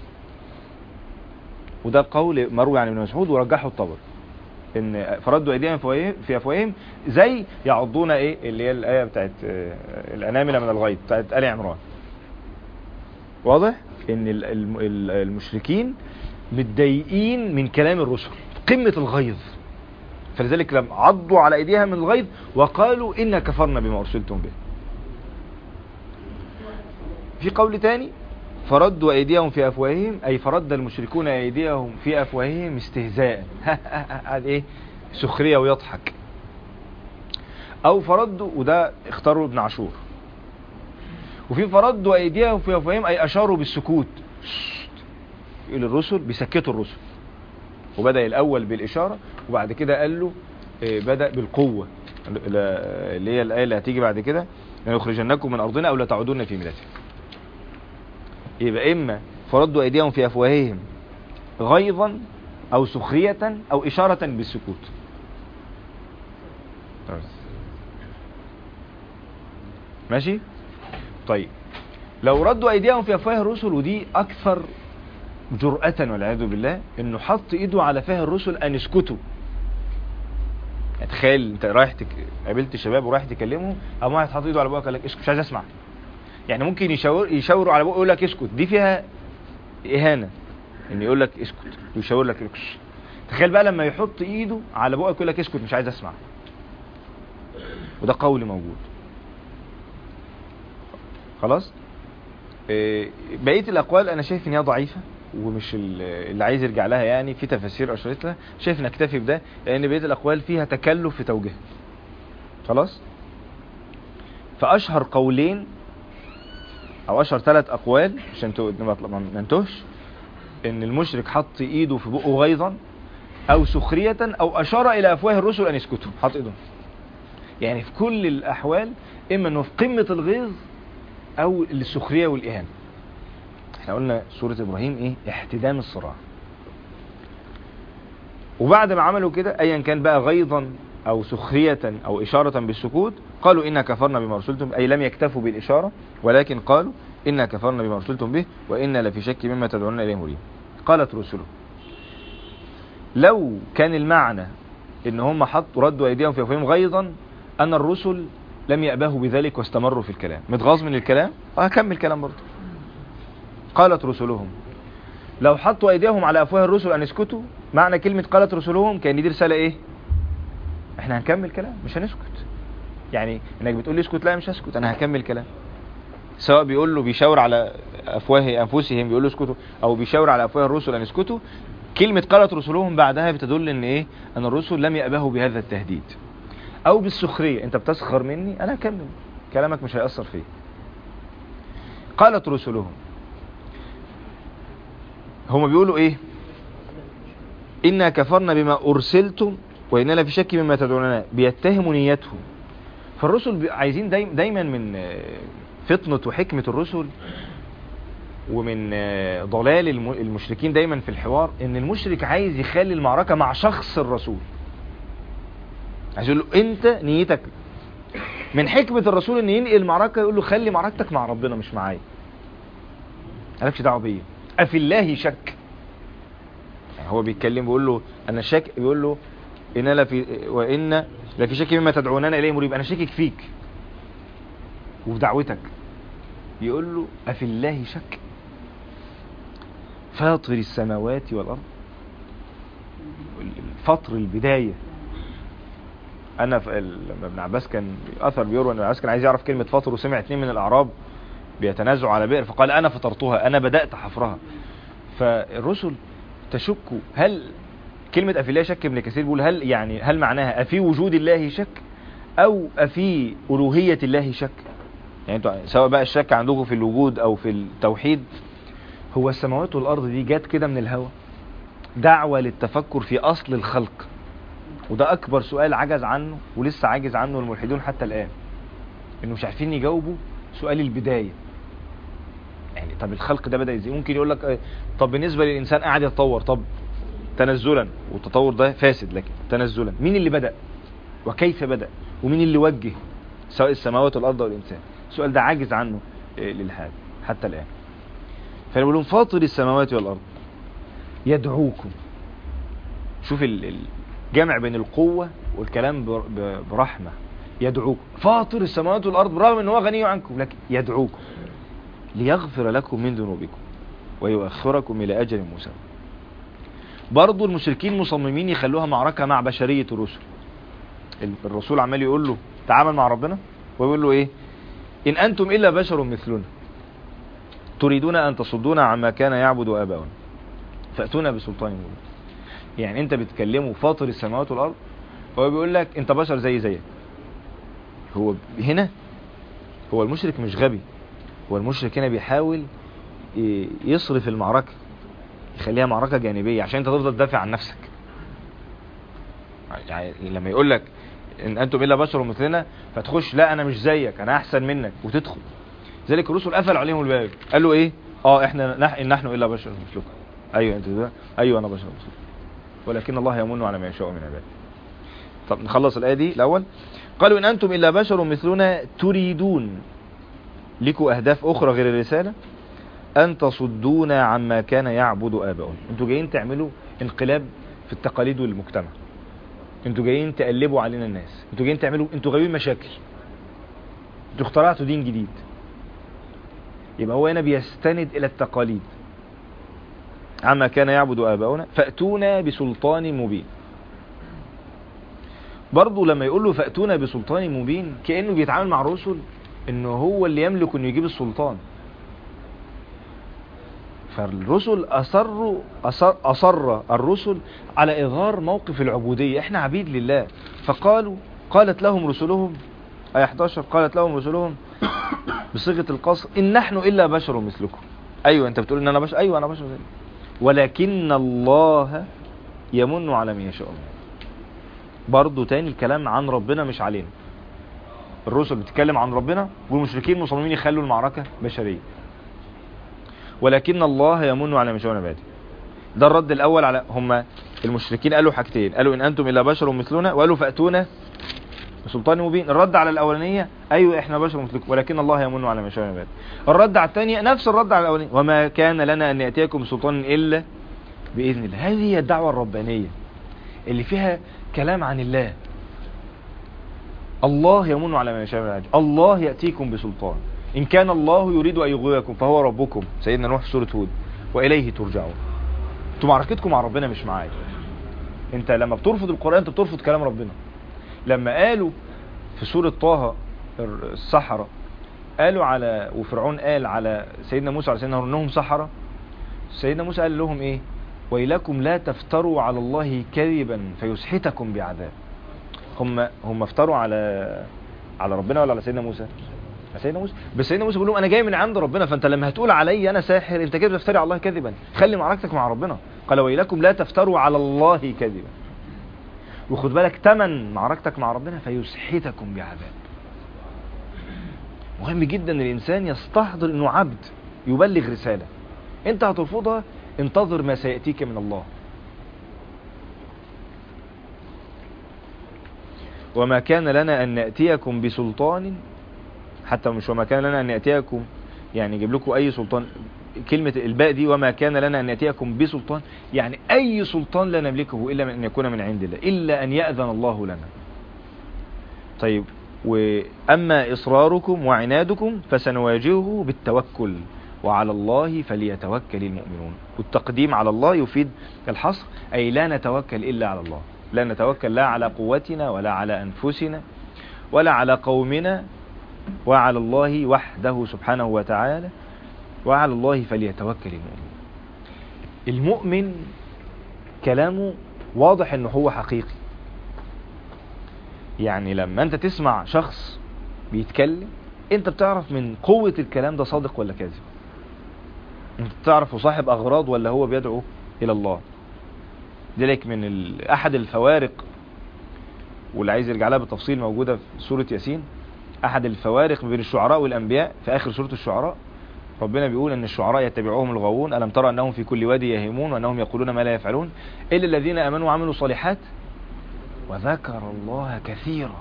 وده قول مروي عن ابن مسعود ورجحه الطبري، ان فردوا ايديهم في افواههم زي يعضون ايه اللي هي الايه بتاعت الانامل من الغيظ بتاعت آل عمران. واضح ان المشركين متضايقين من كلام الرسل، قمة الغيظ، فلذلك لم عضوا على ايديها من الغيظ وقالوا إنا كفرنا بما أرسلتم به. في قول تاني فردوا أيديهم في أفواههم، أي فرد المشركون أيديهم في أفواههم استهزاء هذا إيه؟ سخرية ويضحك. أو فردوا، وده اختاروا ابن عاشور. وفي فردوا أيديهم في أفواههم أي أشاروا بالسكوت، يقول الرسل بيسكتوا الرسل، وبدأ الأول بالإشارة وبعد كده قال له بدأ بالقوة اللي هي الآية اللي هتيجي بعد كده لنخرجنكم من أرضنا أو لا تعودون في ملتنا. يبقى إما فردوا أيديهم في أفواههم غيظا أو سخرية أو إشارة بالسكوت. ماشي؟ طيب لو ردوا أيديهم في أفواه الرسل، ودي أكثر جرأة والعياذ بالله، إنه حط إيده على فاه الرسل أن يسكتوا. يعني تخيل أنت رايح تك... قابلت شباب ورايح تكلمهم، أو واحد حط إيده على بقك قال لك اسكت مش عايز أسمع. يعني ممكن يشاور يشاوروا على بقه يقول لك اسكت، دي فيها إهانة إن يقول لك اسكت ويشاور لك اسكت. تخيل بقى لما يحط إيده على بقك يقول لك اسكت مش عايز أسمع. وده قول موجود. خلاص؟ بقية الأقوال أنا شايف إن هي ضعيفة ومش اللي عايز يرجع لها، يعني في تفاسير أشرت لها، شايف نكتفي بده لأن بقية الأقوال فيها تكلف في توجيه. خلاص؟ فأشهر قولين أو أشهر ثلاث أقوال عشان ما ننتهش، إن المشرك حط إيده في بقه غيظا أو سخرية أو أشار إلى أفواه الرسل أن يسكتوا، حط إيده. يعني في كل الأحوال إما أنه في قمة الغيظ أو السخرية والإهانة. احنا قلنا سورة إبراهيم إيه؟ احتدام الصراع. وبعد ما عملوا كده أيا كان بقى غيظا أو سخرية أو إشارة بالسكوت، قالوا إنا كفرنا بما أرسلتم، أي لم يكتفوا بالإشارة ولكن قالوا إنا كفرنا بما أرسلتم به وإنا لفي شك مما تدعون إليه مريب. قالت رسله. لو كان المعنى إن هم حطوا ردوا أيديهم في أفواههم غيظا، أن الرسل لم يأبهوا بذلك واستمروا في الكلام، متغاظ من الكلام وهكمل كلام برضه. قالت رسلهم. لو حطوا أيديهم على أفواه الرسل أن يسكتوا، معنى كلمة قالت رسلهم كان دي رسالة إيه؟ إحنا هنكمل كلام مش هنسكت. يعني إنك بتقول لي اسكت، لا مش هسكت، أنا هكمل كلام. سواء بيقول له بيشاور على أفواه أنفسهم بيقول له اسكتوا، أو بيشاور على أفواه الرسل أن يسكتوا، كلمة قالت رسلهم بعدها بتدل إن إيه؟ أن الرسل لم يأبهوا بهذا التهديد. أو بالسخرية، أنت بتسخر مني أنا هكمل كلامك مش هيأثر فيه. قالت رسلهم. هم بيقولوا إيه؟ إنا كفرنا بما أرسلتم وإنا لفي شك مما تدعوننا، بيتهموا نيتهم. فالرسل عايزين دايما, دايما من فطنة وحكمة الرسل ومن ضلال المشركين دايما في الحوار، إن المشرك عايز يخلي المعركة مع شخص الرسول، عايز يقول له أنت نيتك. من حكمة الرسول إن ينقل المعركة يقول له خلي معركتك مع ربنا مش معايا، مالكش دعوة بيا. أفي الله شك، يعني هو بيتكلم بيقول له أنا شك، بيقول له إن لفي وإن لفي شك مما تدعوننا إليه مريب، أنا شاكك فيك وفي دعوتك. يقول له أفي الله شك فاطر السماوات والأرض، فطر البداية. أنا لما ابن عباس كان أثر بيروى أن ابن عباس كان عايز يعرف كلمة فطر، وسمع اثنين من الأعراب بيتنازعوا على بئر فقال أنا فطرتها، أنا بدأت حفرها. فالرسل تشكوا، هل كلمة أفي الله شك ابن كثير بيقول هل يعني هل معناها أفي وجود الله شك أو أفي ألوهية الله شك؟ يعني انتوا سواء بقى الشك عندكم في الوجود أو في التوحيد، هو السماوات والأرض دي جات كده من الهوى؟ دعوة للتفكر في أصل الخلق، وده أكبر سؤال عجز عنه ولسه عاجز عنه الملحدون حتى الآن، إنه مش عارفين يجاوبوا سؤال البداية. يعني طب الخلق ده بدأ ازاي؟ ممكن يقول لك طب بالنسبة للإنسان قاعد يتطور، طب تنزلا، والتطور ده فاسد، لكن تنزلا مين اللي بدأ وكيف بدأ ومين اللي وجه سواء السماوات والأرض والإنسان؟ السؤال ده عاجز عنه للحال حتى الآن. فنقول لهم فاطر السماوات والأرض يدعوكم. شوف الجمع بين القوة والكلام برحمة. يدعوكم فاطر السماوات والأرض، برغم ان هو غني عنكم لكن يدعوكم. ليغفر لكم من ذنوبكم ويؤخركم إلى أجل مسمى. برضو المشركين مصممين يخلوها معركة مع بشرية الرسل. الرسول عمال يقول له تعامل مع ربنا، ويقول له ايه؟ إن أنتم إلا بشر مثلنا تريدون أن تصدونا عما كان يعبد آباؤنا فأتونا بسلطان مبين. يعني انت بتكلمه فاطر السماوات والأرض، هو بيقول لك انت بشر زي زيك. هو هنا هو المشرك مش غبي، هو المشرك هنا بيحاول يصرف المعركة، يخليها معركة جانبية عشان انت تفضل تدافع عن نفسك. يعني لما يقول لك ان انتم الا بشر مثلنا فتخش لا انا مش زيك انا احسن منك وتدخل. ذلك الرسل قفل عليهم الباب، قال له ايه؟ اه احنا نح... إن نحن الا بشر مثلكم. ايوه انت ده، ايوه انا بشر مثلكم ولكن الله يمن على ما يشاء من عباده. طب نخلص الايه دي الاول. قالوا ان انتم الا بشر مثلنا تريدون، لكم اهداف اخرى غير الرساله، ان تصدونا عما كان يعبد آباؤنا. انتوا جايين تعملوا انقلاب في التقاليد والمجتمع، انتوا جايين تقلبوا علينا الناس، انتوا جايين تعملوا، انتوا غاويين مشاكل، انتوا اخترعتوا دين جديد. يبقى هو هنا بيستند الى التقاليد. عما كان يعبد آباؤنا فأتونا بسلطان مبين. برضو لما يقول له فأتونا بسلطان مبين كأنه بيتعامل مع الرسل انه هو اللي يملك انه يجيب السلطان. فالرسل أصروا أصر, أصر الرسل على إظهار موقف العبودية، احنا عبيد لله. فقالوا قالت لهم رسلهم آية احد عشر قالت لهم رسلهم بصيغة القصر إن نحن إلا بشر مثلكم. أيوة أنت بتقول إن أنا بشر، أيوة أنا بشر زي. ولكن الله يمن على من يشاء. برضو تاني الكلام عن ربنا مش علينا. الرسل بتتكلم عن ربنا والمشركين مصممين يخلوا المعركة بشرية. ولكن الله يمن على من يشاء من عباده. ده الرد الاول على هم المشركين. قالوا حاجتين، قالوا ان انتم الا بشر مثلنا، وقالوا فاتونا بسلطان مبين. الرد على الاولانيه ايوه احنا بشر مثلكم ولكن الله يمن على من يشاء من عباده. الرد على الثانيه نفس الرد على الاولانيه، وما كان لنا ان ناتيكم بسلطان الا باذن الله. هذه هي الدعوه الربانيه اللي فيها كلام عن الله. الله يمن على من يشاء من عباده، الله ياتيكم بسلطان. إن كان الله يريد أن يغويكم فهو ربكم، سيدنا نوح في سورة هود، وإليه ترجعون. انتوا معركتكم مع ربنا مش معايا. انت لما بترفض القرآن انت بترفض كلام ربنا. لما قالوا في سورة طه السحرة، قالوا على وفرعون قال على سيدنا موسى على سيدنا هارون انهم سحرة، سيدنا موسى قال لهم ايه؟ ويلكم لا تفتروا على الله كذبا فيسحتكم بعذاب. هم هم افتروا على على ربنا ولا على سيدنا موسى؟ سيدنا موسى. بس سيدنا موسى بيقول لهم انا جاي من عند ربنا، فانت لما هتقول علي انا ساحر انت كده بتفتري على الله كذبا، خلي معركتك مع ربنا. قال ويلكم لا تفتروا على الله كذبا. وخد بالك تمن معركتك مع ربنا فيسحتكم بعذاب. مهم جدا ان الانسان يستحضر انه عبد يبلغ رسالة، انت هترفضها انتظر ما سيأتيك من الله. وما كان لنا ان نأتيكم بسلطان، حتى مش وما كان لنا ان نأتيكم يعني يجيب لكم اي سلطان، كلمة الباء دي وما كان لنا ان نأتيكم بسلطان يعني اي سلطان لا نملكه الا ان يكون من عند الله، الا ان يأذن الله لنا. طيب واما اصراركم وعنادكم فسنواجهه بالتوكل وعلى الله فليتوكل المؤمنون. والتقديم على الله يفيد الحصر، اي لا نتوكل الا على الله، لا نتوكل لا على قوتنا ولا على انفسنا ولا على قومنا، وعلى الله وحده سبحانه وتعالى، وعلى الله فليتوكل المؤمن. المؤمن كلامه واضح انه هو حقيقي. يعني لما انت تسمع شخص بيتكلم انت بتعرف من قوة الكلام ده صادق ولا كاذب، انت بتعرف صاحب اغراض ولا هو بيدعو الى الله. ذلك من احد الفوارق، واللي عايز يرجع لها بالتفصيل موجودة في سورة ياسين، احد الفوارق بين الشعراء والانبياء في اخر سورة الشعراء ربنا بيقول ان الشعراء يتبعوهم الغاوون الم ترى انهم في كل وادي يهيمون وانهم يقولون ما لا يفعلون الا الذين امنوا وعملوا الصالحات وذكر الله كثيرا.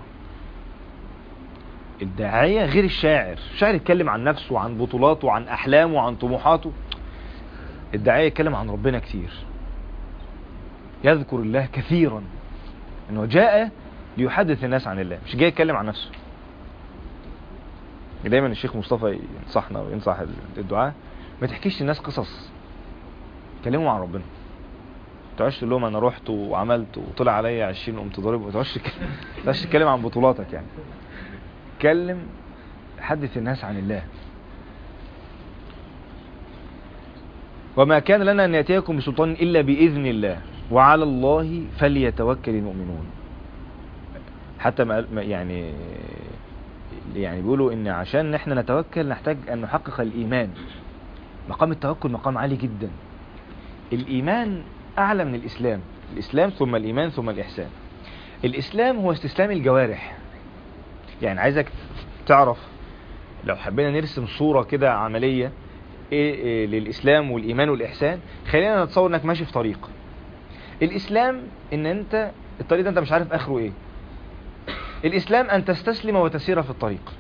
الداعية غير الشاعر، الشاعر يتكلم عن نفسه وعن بطولاته وعن احلامه وعن طموحاته، الداعية يتكلم عن ربنا كثير، يذكر الله كثيرا، انه جاء ليحدث الناس عن الله مش جاي يتكلم عن نفسه. دايما الشيخ مصطفى ينصحنا وينصح الدعاء، ما تحكيش للناس قصص، كلموا عن ربنا. ما تقعدش تقول لهم انا رحت وعملت وطلع عليا عشرين قمت ضارب، ما تقعدش تتكلم عن بطولاتك يعني. اتكلم، حدث الناس عن الله. وما كان لنا ان ياتيكم بسلطان الا باذن الله وعلى الله فليتوكل المؤمنون. حتى ما يعني يعني بيقولوا ان عشان احنا نتوكل نحتاج ان نحقق الايمان. مقام التوكل مقام عالي جدا. الايمان اعلى من الاسلام، الاسلام ثم الايمان ثم الاحسان. الاسلام هو استسلام الجوارح. يعني عايزك تعرف، لو حبينا نرسم صورة كده عملية إيه إيه للإسلام والإيمان والإحسان، خلينا نتصور انك ماشي في طريق. الإسلام ان انت الطريق ده انت مش عارف اخره ايه. الإسلام ان تستسلم وتسير في الطريق.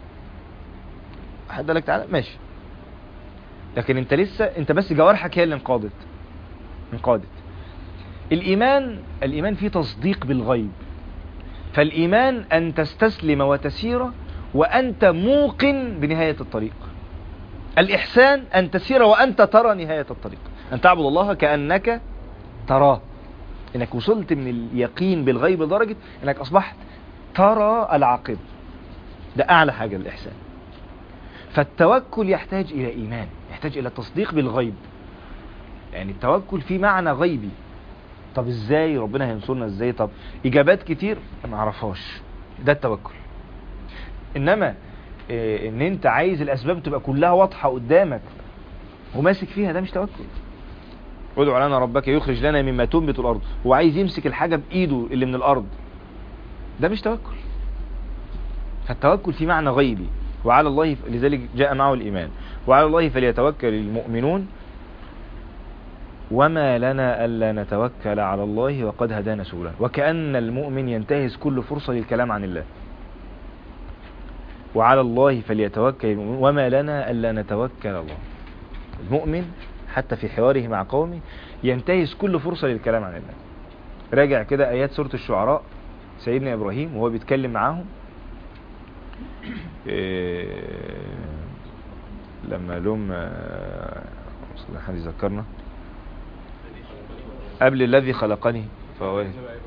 حد قالك تعالى ماشي، لكن انت لسه انت بس جوارحك هي اللي انقادت انقادت. الإيمان الإيمان فيه تصديق بالغيب. فالإيمان أن تستسلم وتسير وأنت موقن بنهاية الطريق. الإحسان أن تسير وأنت ترى نهاية الطريق، أن تعبد الله كأنك تراه، إنك وصلت من اليقين بالغيب لدرجة إنك أصبحت ترى العاقبة. ده أعلى حاجة الإحسان. فالتوكل يحتاج إلى إيمان، يحتاج إلى تصديق بالغيب. يعني التوكل فيه معنى غيبي. طب إزاي ربنا هينصرنا إزاي؟ طب إجابات كتير ما عرفهاش. ده التوكل. إنما إيه إن أنت عايز الأسباب تبقى كلها واضحة قدامك وماسك فيها، ده مش توكل. ادعو لنا ربك يخرج لنا مما تنبت الأرض. هو عايز يمسك الحاجة بإيده اللي من الأرض، ده مش توكل. فالتوكل في معنى غيبي. وعلى الله، لذلك جاء معه الإيمان. وعلى الله فليتوكل المؤمنون وما لنا ألا نتوكل على الله وقد هدانا سبلا. وكأن المؤمن ينتهز كل فرصة للكلام عن الله. وعلى الله فليتوكل المؤمنون وما لنا ألا نتوكل على الله. المؤمن حتى في حواره مع قومه ينتهز كل فرصة للكلام عن الله. راجع كده آيات سورة الشعراء، سيدنا إبراهيم وهو بيتكلم معاهم إيه لما لهم حد يذكرنا قبل الذي خلقني فهو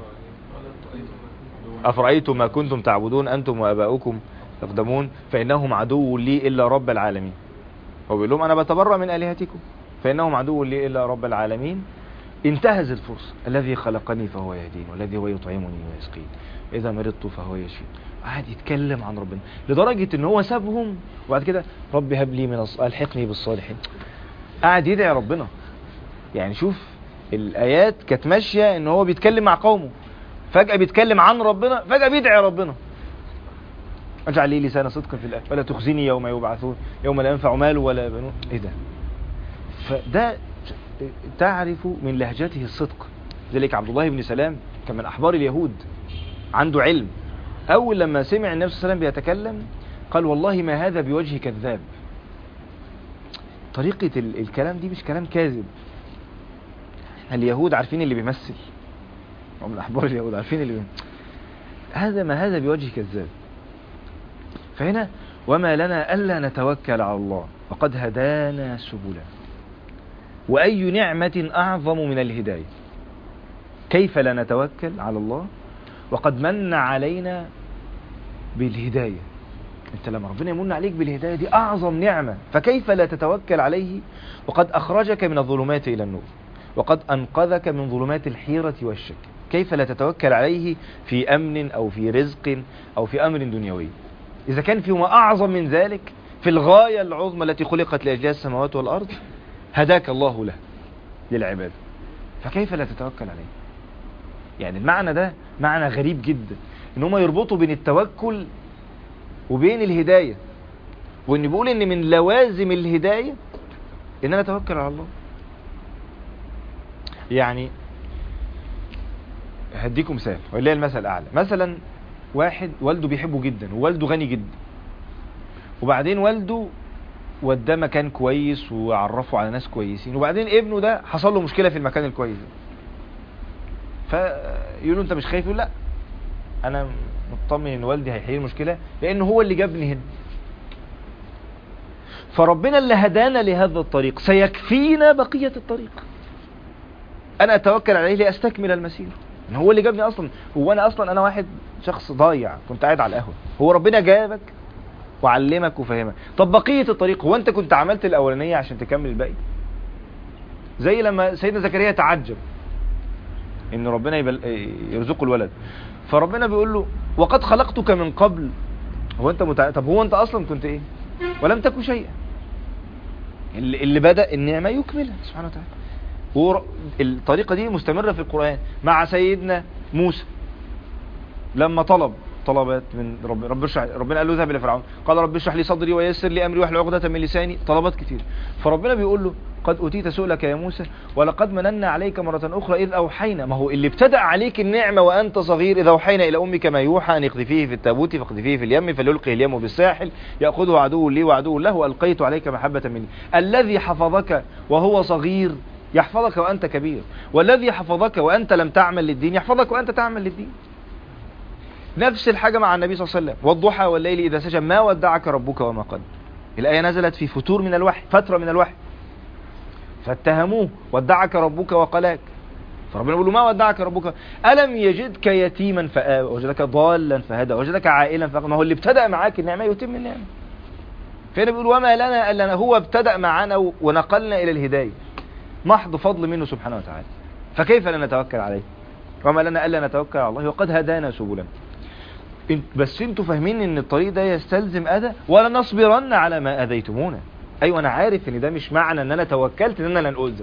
أفرأيتم ما كنتم تعبدون أنتم وأباؤكم تقدمون فإنهم عدو لي إلا رب العالمين. هو بيقول لهم أنا بتبرأ من آلهتكم فإنهم عدو لي إلا رب العالمين. انتهز الفرصة. الذي خلقني فهو يهدين والذي هو يطعمني ويسقين إذا مرضت فهو يشفين. قاعد يتكلم عن ربنا لدرجة ان هو سابهم وبعد كده رب هب لي من الحقني بالصالحين. قاعد يدعي ربنا. يعني شوف الآيات كانت ماشية ان هو بيتكلم مع قومه، فجأة بيتكلم عن ربنا، فجأة بيدعي ربنا. اجعل لي لسان صدق في الآية ولا تخزني يوم يبعثون يوم لا ينفع مال ولا بنون. ايه ده؟ فده تعرف من لهجته الصدق. ذلك عبد الله بن سلام كان من أحبار اليهود، عنده علم. أول لما سمع النبي صلى الله عليه وسلم بيتكلم قال والله ما هذا بوجه كذاب. طريقة الكلام دي مش كلام كاذب. اليهود عارفين اللي بيمثل، ومن أحبار اليهود عارفين اللي بيمثل. هذا ما هذا بوجه كذاب. فهنا وما لنا ألا نتوكل على الله وقد هدانا سبلا. وأي نعمة أعظم من الهداية؟ كيف لا نتوكل على الله وقد من علينا بالهداية؟ انت لما ربنا يمن عليك بالهداية دي اعظم نعمة، فكيف لا تتوكل عليه وقد اخرجك من الظلمات الى النور وقد انقذك من ظلمات الحيرة والشك؟ كيف لا تتوكل عليه في امن او في رزق او في امر دنيوي؟ اذا كان فيما اعظم من ذلك في الغاية العظمى التي خلقت لاجلها السماوات والارض هداك الله له للعبادة، فكيف لا تتوكل عليه؟ يعني المعنى ده معنى غريب جدا، ان هم يربطوا بين التوكل وبين الهداية، وان بيقول ان من لوازم الهداية ان انا اتوكل على الله. يعني هديكم مثال ولله المثل الاعلى. مثلا واحد والده بيحبه جدا ووالده غني جدا، وبعدين والده وداه مكان كويس وعرفه على ناس كويسين، وبعدين ابنه ده حصل له مشكلة في المكان الكويس ده، فيقولوا انت مش خايف؟ يقول لا انا مطمن ان والدي هيحل المشكلة لان هو اللي جابني هنا. فربنا اللي هدانا لهذا الطريق سيكفينا بقية الطريق. انا اتوكل عليه لاستكمل المسير، هو اللي جابني اصلا. هو انا اصلا انا واحد شخص ضايع كنت قاعد على القهوة، هو ربنا جابك وعلمك وفهمك. طب بقية الطريق هو انت كنت عملت الاولانية عشان تكمل الباقي؟ زي لما سيدنا زكريا تعجب ان ربنا يرزقه الولد، فربنا بيقول له وقد خلقتك من قبل. هو انت متع... طب هو انت اصلا كنت ايه؟ ولم تكن شيئا. اللي, اللي بدأ النعمة يكملها سبحانه وتعالى. هو الطريقة دي مستمرة في القرآن مع سيدنا موسى لما طلب طلبات من رب رب اشرح. ربنا قال له اذهب الى فرعون قال رب اشرح لي صدري ويسر لي امري واحلل عقدة من لساني. طلبات كتير. فربنا بيقول له قد أتيت سؤلك يا موسى ولقد مننا عليك مرة أخرى إذ أوحينا. ما هو اللي ابتدأ عليك النعمة وأنت صغير، إذ أوحينا إلى أمك ما يوحى أن اقذفيه في التابوت فاقذفيه في اليم فليلقه اليم بالساحل يأخذه عدو لي وعدو له وألقيت عليك محبة مني. الذي حفظك وهو صغير يحفظك وأنت كبير، والذي حفظك وأنت لم تعمل للدين يحفظك وأنت تعمل للدين. نفس الحاجة مع النبي صلى الله عليه وسلم. والضحى والليل إذا سجى ما ودعك ربك وما قل. الآية نزلت في فتور من الوحي، فترة من الوحي، فاتهموه ودعك ربك وقلاك. فربنا يقول له ما ودعك ربك ألم يجدك يتيما فآوى وجدك ضالا فهدى وجدك عائلا فأغنى. ما هو اللي ابتدأ معاك النعمة يتم النعمة. فهنا بيقول وما لنا ألا هو ابتدأ معنا ونقلنا إلى الهداية، محض فضل منه سبحانه وتعالى. فكيف لا نتوكل عليه؟ وما لنا ألا نتوكل على الله وقد هدانا سبلنا. بس انتوا فاهمين ان الطريق ده يستلزم أذى. ولا نصبرن على ما أذيتمونا. ايوه انا عارف ان ده مش معنى ان انا توكلت ان انا لن أؤذى.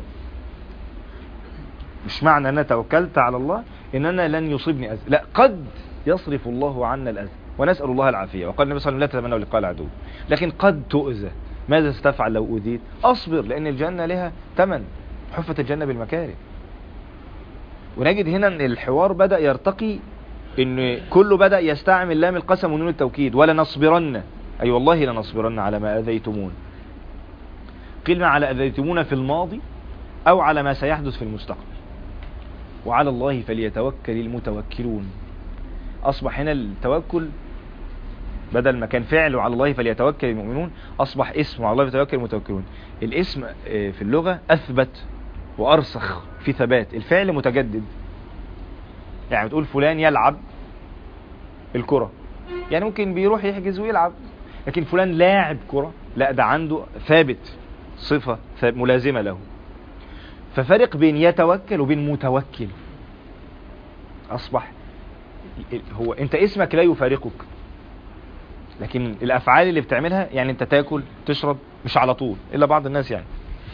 مش معنى ان انا توكلت على الله ان انا لن يصيبني أذى. لا، قد يصرف الله عنا الأذى ونسأل الله العافية. وقال النبي صلى الله عليه وسلم لا تتمنوا لقاء العدو. لكن قد تؤذى. ماذا ستفعل لو أذيت؟ أصبر، لأن الجنة لها ثمن. حفت الجنة بالمكاره. ونجد هنا ان الحوار بدأ يرتقي، ان كله بدأ يستعمل لام القسم ونون التوكيد. ولا نصبرن، اي والله لنصبرن على ما أذيتمون. قيل ما على أذيتمون في الماضي أو على ما سيحدث في المستقبل. وعلى الله فليتوكل المتوكلون. أصبح هنا التوكل بدل ما كان فعل وعلى الله فليتوكل المؤمنون أصبح اسم وعلى الله فليتوكل المتوكلون. الاسم في اللغة أثبت وأرسخ في ثبات. الفعل متجدد. يعني بتقول فلان يلعب الكرة، يعني ممكن بيروح يحجز ويلعب. لكن فلان لاعب كرة، لا، ده عنده ثابت، صفة ملازمة له. ففرق بين يتوكل وبين متوكل. أصبح هو أنت اسمك لا يفارقك، لكن الأفعال اللي بتعملها، يعني أنت تاكل تشرب مش على طول إلا بعض الناس يعني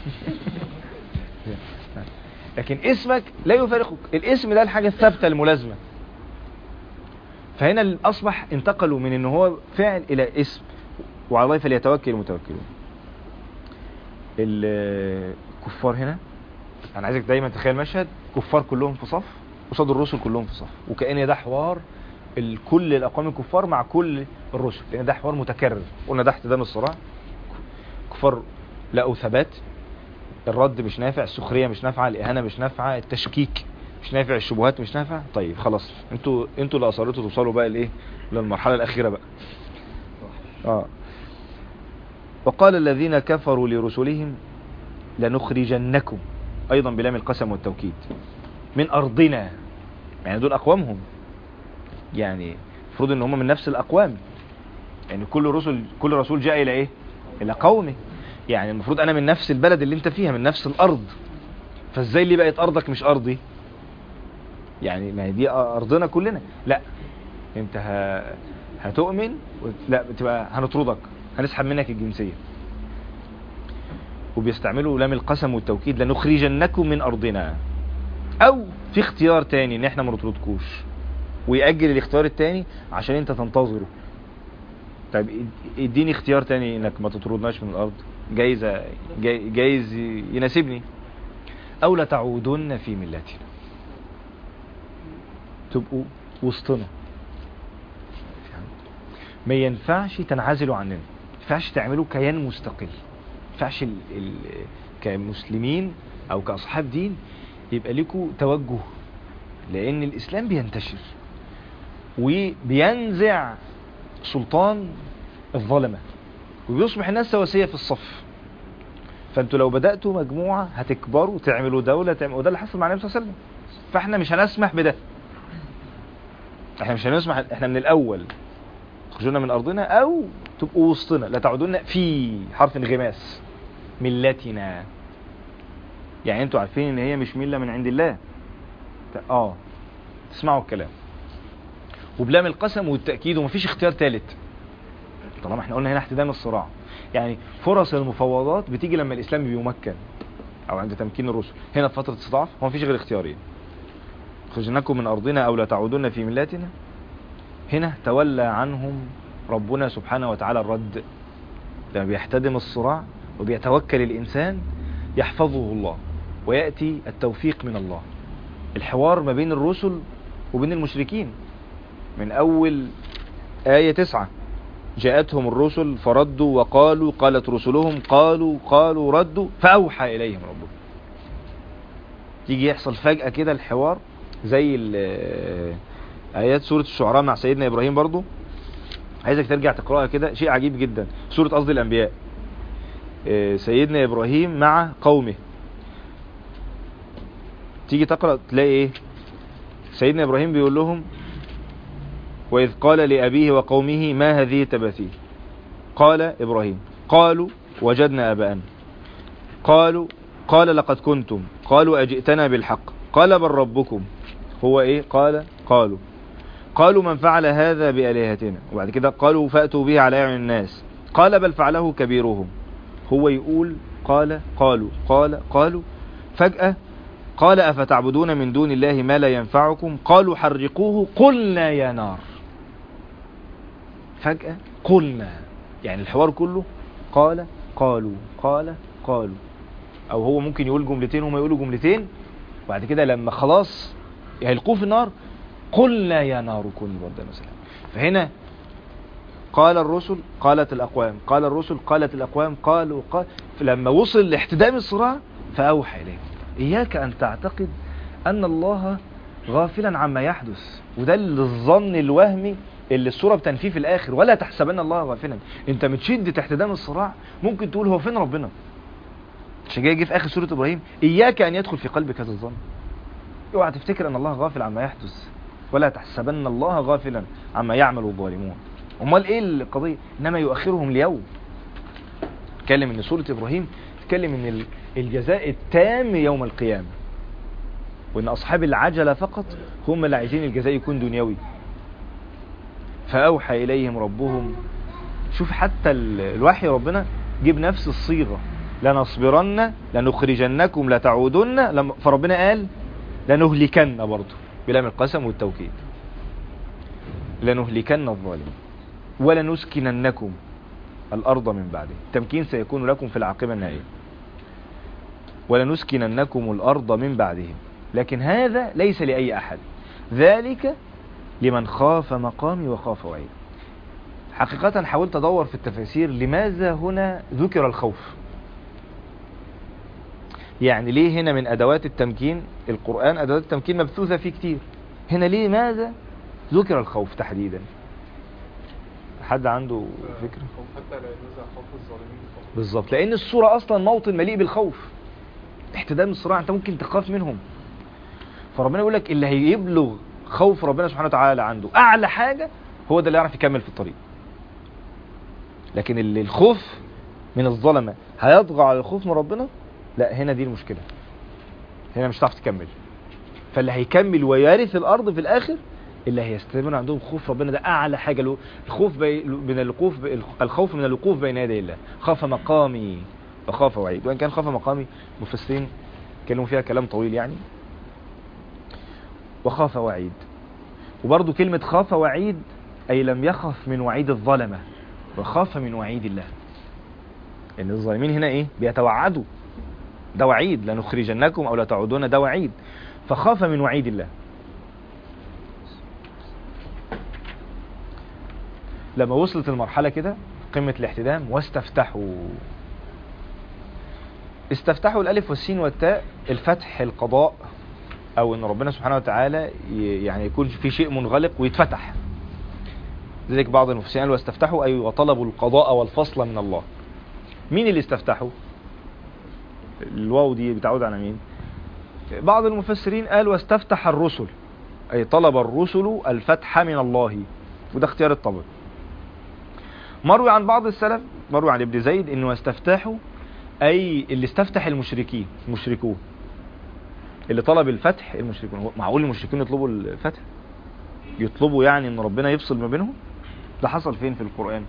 لكن اسمك لا يفارقك. الاسم ده الحاجة الثابتة الملازمة. فهنا أصبح انتقلوا من أنه هو فعل إلى اسم. وعلى الله فليتوكل المتوكلون. الكفار هنا انا عايزك دايما تخيل مشهد كفار كلهم في صف قصاد الرسل كلهم في صف، وكأن ده حوار كل الاقوام الكفار مع كل الرسل، لان ده حوار متكرر. قلنا ده احتدام الصراع. كفار لقوا ثبات، الرد مش نافع، السخريه مش نافعه، الاهانه مش نافعه، التشكيك مش نافع، الشبهات مش نافعه. طيب خلاص، انتوا انتوا اللي اصرتوا توصلوا بقى لايه؟ للمرحله الاخيره بقى. اه وقال الذين كفروا لرسلهم لنخرجنكم، ايضا بلام القسم والتوكيد، من ارضنا. يعني دول اقوامهم، يعني المفروض ان هم من نفس الاقوام. يعني كل رسول كل رسول جاء الى ايه؟ الى قومه. يعني المفروض انا من نفس البلد اللي انت فيها، من نفس الارض. فازاي اللي بقت ارضك مش ارضي؟ يعني ما هي دي ارضنا كلنا. لا، انت ه... هتؤمن و... لا بتبقى هنطردك، هنسحب منك الجنسية. وبيستعملوا لام القسم والتوكيد، لنخرجنكم من ارضنا. او في اختيار تاني ان احنا ما نطردكوش، ويأجل الاختيار التاني عشان انت تنتظره. طيب اديني اختيار تاني انك ما تطردناش من الارض، جايز جاي جايز يناسبني. او لتعودن في ملتنا، تبقوا وسطنا. ما ينفعش تنعزلوا عننا، ما ينفعش تعملوا كيان مستقل، ما ينفعش ال... ال... كمسلمين او كاصحاب دين يبقى لكم توجه. لان الاسلام بينتشر وبينزع سلطان الظلمة، وبيصبح الناس سواسية في الصف. فانتوا لو بدأتوا مجموعة هتكبروا تعملوا دولة تعملوا، وده اللي حصل مع النبي صلى الله عليه وسلم. فاحنا مش هنسمح بده، احنا مش هنسمح، احنا من الاول خرجونا من ارضنا او تبقوا وسطنا، لا تعودون في حرف انغماس ملتنا. يعني انتوا عارفين ان هي مش ملة من عند الله، اه تسمعوا الكلام وبلام القسم والتأكيد، ومفيش اختيار ثالث. طالما احنا قلنا هنا احتدام الصراع، يعني فرص المفاوضات بتيجي لما الاسلام بيمكن او عند تمكين الرسل. هنا في فترة استضعاف هو مفيش غير اختيارين، خرجناكم من ارضنا او لا تعودون في ملتنا. هنا تولى عنهم ربنا سبحانه وتعالى الرد. لما بيحتدم الصراع وبيتوكل الانسان يحفظه الله ويأتي التوفيق من الله. الحوار ما بين الرسل وبين المشركين من اول آية تسعة، جاءتهم الرسل فردوا وقالوا، قالت رسلهم قالوا قالوا ردوا فأوحى إليهم ربهم. تيجي يحصل فجأة كده الحوار زي آيات سورة الشعراء مع سيدنا إبراهيم. برضو عايزك ترجع تقرأها كده، شيء عجيب جدا. سورة قصد الأنبياء، سيدنا إبراهيم مع قومه، تيجي تقرأ تلاقي إيه؟ سيدنا إبراهيم بيقول لهم وإذ قال لأبيه وقومه ما هذه التماثيل؟ قال إبراهيم قالوا وجدنا آباءنا. قالوا قال لقد كنتم، قالوا أجئتنا بالحق، قال بل ربكم هو إيه؟ قال قالوا قالوا من فعل هذا بآلهتنا. وبعد كده قالوا فأتوا به على أعين الناس، قال بل فعله كبيرهم. هو يقول قال قالوا قال قالوا، فجأة قال أفتعبدون من دون الله ما لا ينفعكم، قالوا حرقوه قلنا يا نار. فجأة قلنا، يعني الحوار كله قال قالوا قال قالوا، او هو ممكن يقول جملتين وما يقولوا جملتين، وبعد كده لما خلاص هيلقوه في النار قلنا يا نار كوني بردا مثلا. فهنا قال الرسل قالت الأقوام، قال الرسل قالت الأقوام، قالوا قال. فلما وصل لاحتدام الصراع فأوحى إليه. إياك أن تعتقد أن الله غافلا عما يحدث، وده الظن الوهمي اللي السورة بتنفيه في الآخر، ولا تحسبن الله غافلا. انت متشد احتدام الصراع ممكن تقول هو فين ربنا؟ عشان جاي في آخر سورة إبراهيم إياك أن يدخل في قلبك هذا الظن. اوعى تفتكر أن الله غافل عما يحدث، ولا تحسبن الله غافلا عما يعمل الظالمون. امال ايه القضية؟ انما يؤخرهم ليوم. تكلم ان سورة ابراهيم تكلم ان الجزاء التام يوم القيامة، وان اصحاب العجلة فقط هم اللي عايزين الجزاء يكون دنيوي. فاوحى اليهم ربهم. شوف حتى الوحي ربنا جيب نفس الصيغة، لنصبرن لنخرجنكم لتعودن، فربنا قال لنهلكن برضه بلام القسم والتوكيد، لنهلكن الظالمين ولنسكننكم الأرض من بعده. التمكين سيكون لكم في العاقبة النهائية. ولنسكننكم الأرض من بعدهم، لكن هذا ليس لأي أحد، ذلك لمن خاف مقامي وخاف وعيد. حقيقة حاولت أدور في التفاسير لماذا هنا ذكر الخوف، يعني ليه هنا من أدوات التمكين؟ القرآن أدوات التمكين مبثوثة فيه كتير، هنا ليه ماذا ذكر الخوف تحديدا؟ حد عنده فكرة؟ حتى لا ينزع خوف الظالمين بالظبط، لأن الصورة أصلا موطن مليء بالخوف، احتدام الصراع، أنت ممكن تخاف منهم. فربنا يقول لك اللي هيبلغ خوف ربنا سبحانه وتعالى عنده أعلى حاجة هو ده اللي يعرف يكمل في الطريق. لكن اللي الخوف من الظلمة هيطغى على الخوف من ربنا، لا، هنا دي المشكلة، هنا مش هتعرف تكمل. فاللي هيكمل ويرث الأرض في الآخر اللي هيستمر عندهم خوف ربنا، ده أعلى حاجة. الخوف بي من الوقوف، الخوف من الوقوف بين يدي الله. خاف مقامي وخاف وعيد، وإن كان خاف مقامي مفسرين كانوا فيها كلام طويل يعني، وخاف وعيد. وبرضو كلمة خاف وعيد أي لم يخف من وعيد الظلمة، وخاف من وعيد الله. لأن الظالمين هنا إيه؟ بيتوعدوا، ده وعيد، لنخرجنكم أو لا تعودون، ده وعيد. فخاف من وعيد الله. لما وصلت المرحلة كده قمة الاحتدام واستفتحوا، استفتحوا الألف والسين والتاء، الفتح القضاء، أو أن ربنا سبحانه وتعالى يعني يكون في شيء منغلق ويتفتح. لذلك بعض المفسرين قالوا واستفتحوا أي وطلبوا القضاء والفصل من الله. مين اللي استفتحوا؟ الواو دي بتعود على مين؟ بعض المفسرين قالوا واستفتح الرسل أي طلب الرسل الفتح من الله، وده اختيار الطبري. مروي عن بعض السلف، مروي عن ابن زيد انه استفتحوا اي اللي استفتح المشركين، المشركون اللي طلب الفتح المشركون. معقول المشركين يطلبوا الفتح؟ يطلبوا يعني ان ربنا يفصل ما بينهم؟ ده حصل فين في القرآن؟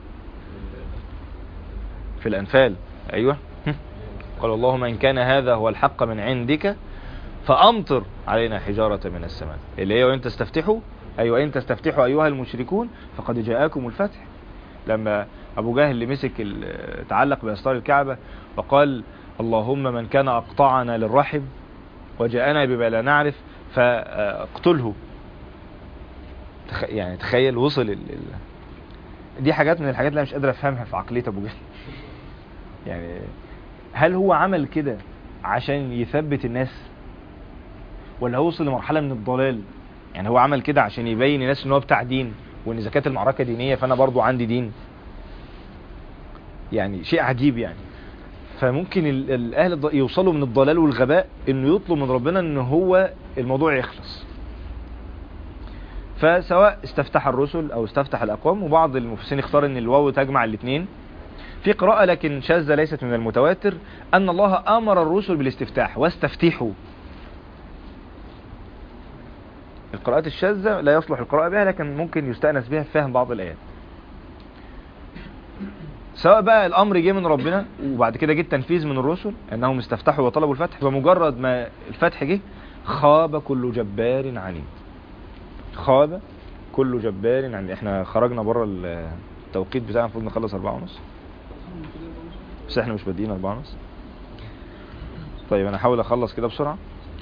في الأنفال. ايوه قال اللهم ان كان هذا هو الحق من عندك فامطر علينا حجارة من السماء، اللي هي وان تستفتحوا، ايوه ان تستفتحوا ايها المشركون فقد جاءكم الفتح. لما ابو جهل اللي مسك تعلق باستار الكعبة وقال اللهم من كان اقطعنا للرحم وجاءنا بما لا نعرف فاقتله، يعني تخيل وصل ال... دي حاجات من الحاجات اللي انا مش قادر افهمها في عقلية ابو جهل. يعني هل هو عمل كده عشان يثبت الناس، ولا هو وصل لمرحلة من الضلال؟ يعني هو عمل كده عشان يبين الناس ان هو بتاع دين، وان اذا كانت المعركة دينية فانا برضو عندي دين. يعني شيء عجيب يعني. فممكن الاهل يوصلوا من الضلال والغباء انه يطلب من ربنا ان هو الموضوع يخلص. فسواء استفتح الرسل او استفتح الاقوام، وبعض المفسرين اختار ان الواو تجمع الاثنين. في قراءة لكن شاذة ليست من المتواتر ان الله امر الرسل بالاستفتاح واستفتحوا. القراءات الشاذة لا يصلح القراءة بها، لكن ممكن يستأنس بها في فهم بعض الآيات. سواء بقى الأمر جه من ربنا وبعد كده جه التنفيذ من الرسل أنهم استفتحوا وطلبوا الفتح، فمجرد ما الفتح جه خاب كل جبار عنيد. خاب كل جبار عنيد. احنا خرجنا بره التوقيت بتاعنا، المفروض نخلص أربعة ونص، بس احنا مش بادئين أربعة ونص. طيب أنا هحاول أخلص كده بسرعة.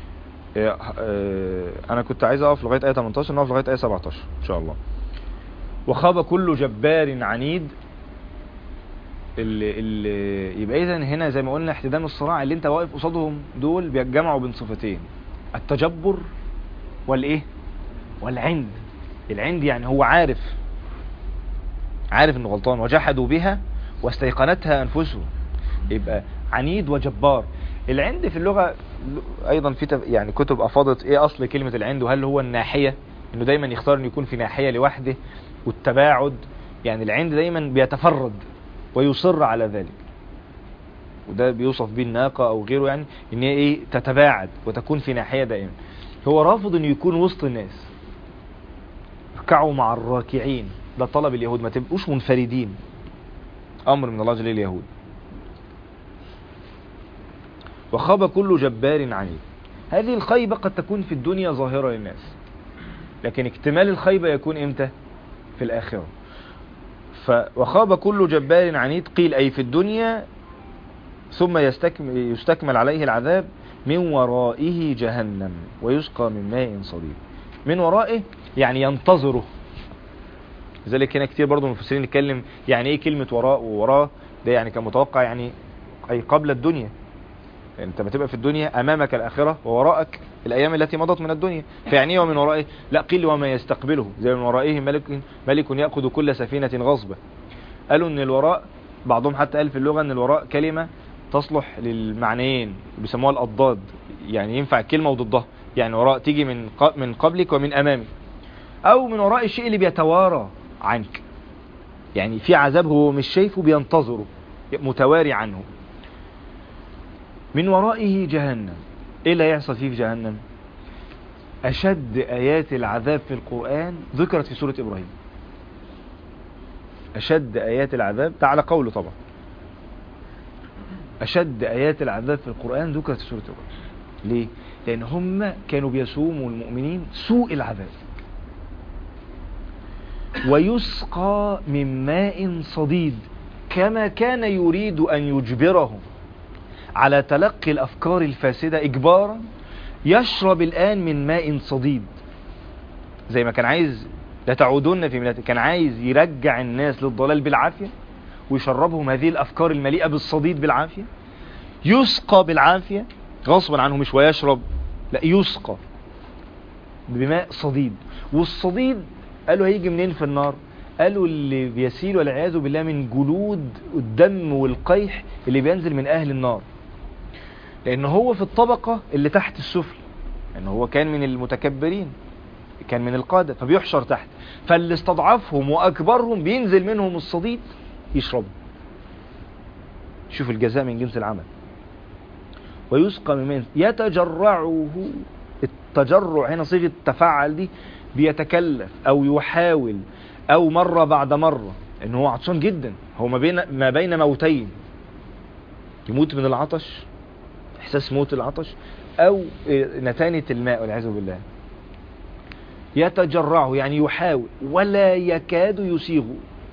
انا كنت عايز اقف لغايه ايه تمنتاشر، نقف لغايه ايه سبعتاشر ان شاء الله. وخاب كل جبار عنيد. اللي, اللي يبقى اذا هنا زي ما قلنا احتدام الصراع اللي انت واقف قصادهم دول بيتجمعوا بين صفتين، التجبر والايه والعند. العند يعني هو عارف عارف انه غلطان، وجحدوا بها واستيقنتها انفسهم. يبقى عنيد وجبار. العند في اللغة ايضا في يعني كتب افاضت ايه اصل كلمة العند، وهل هو الناحية، انه دايما يختار انه يكون في ناحية لوحده، والتباعد. يعني العند دايما بيتفرد ويصر على ذلك، وده بيوصف به الناقة او غيره، يعني ان هي ايه تتباعد وتكون في ناحية دائما. هو رافض انه يكون وسط الناس. اركعوا مع الراكعين، ده طلب اليهود، ما تبقوش منفردين، امر من الله جل اليهود. وخاب كل جبار عنيد. هذه الخيبة قد تكون في الدنيا ظاهرة للناس، لكن اكتمال الخيبة يكون امتى؟ في الآخرة. وخاب كل جبار عنيد قيل أي في الدنيا، ثم يستكمل, يستكمل عليه العذاب من ورائه جهنم ويسقى من ماء صديد. من ورائه يعني ينتظره. لذلك هنا كتير برضو المفسرين يتكلم يعني ايه كلمة وراء ووراه، ده يعني كان متوقع يعني أي قبل الدنيا. انت ما تبقى في الدنيا امامك الاخره ووراءك الايام التي مضت من الدنيا، فيعني ايه ومن ورائه؟ لا قيل وما يستقبله، زي من ورائه ملك ملك ياخذ كل سفينه غصبا. قالوا ان الوراء، بعضهم حتى قال في اللغه ان الوراء كلمه تصلح للمعنيين، بيسموها الاضداد، يعني ينفع كلمه وضدها. يعني وراء تيجي من من قبلك ومن امامك، او من وراء الشيء اللي بيتوارى عنك، يعني في عذاب هو مش شايفه بينتظره متواري عنه. من ورائه جهنم. ايه اللي هيحصل فيه في جهنم؟ اشد ايات العذاب في القرآن ذكرت في سورة ابراهيم. اشد ايات العذاب تعالى قوله طبعا، اشد ايات العذاب في القرآن ذكرت في سورة ابراهيم. ليه؟ لان هم كانوا بيسوموا المؤمنين سوء العذاب. ويسقى من ماء صديد، كما كان يريد ان يجبرهم على تلقي الأفكار الفاسدة إجبارا، يشرب الآن من ماء صديد. زي ما كان عايز لتعودن في ملته، كان عايز يرجع الناس للضلال بالعافية ويشربهم هذه الأفكار المليئة بالصديد بالعافية. يسقى بالعافية غصبا عنه، مش ويشرب، لا يسقى بماء صديد. والصديد قالوا هيجي منين في النار؟ قالوا اللي بيسيل والعياذ بالله من جلود الدم والقيح اللي بينزل من اهل النار، لان هو في الطبقة اللي تحت السفل، لان هو كان من المتكبرين، كان من القادة، فبيحشر تحت، فاللي استضعفهم واكبرهم بينزل منهم الصديد يشربوا. شوف الجزاء من جنس العمل. ويسقى من ماء يتجرعه. التجرع هنا صيغة تفعل، دي بيتكلف او يحاول او مرة بعد مرة، ان هو عطشان جدا، هو ما بين ما بين موتين، يموت من العطش، احساس موت العطش، او نتانة الماء والعياذ بالله. يتجرعه يعني يحاول ولا يكاد يسيغه.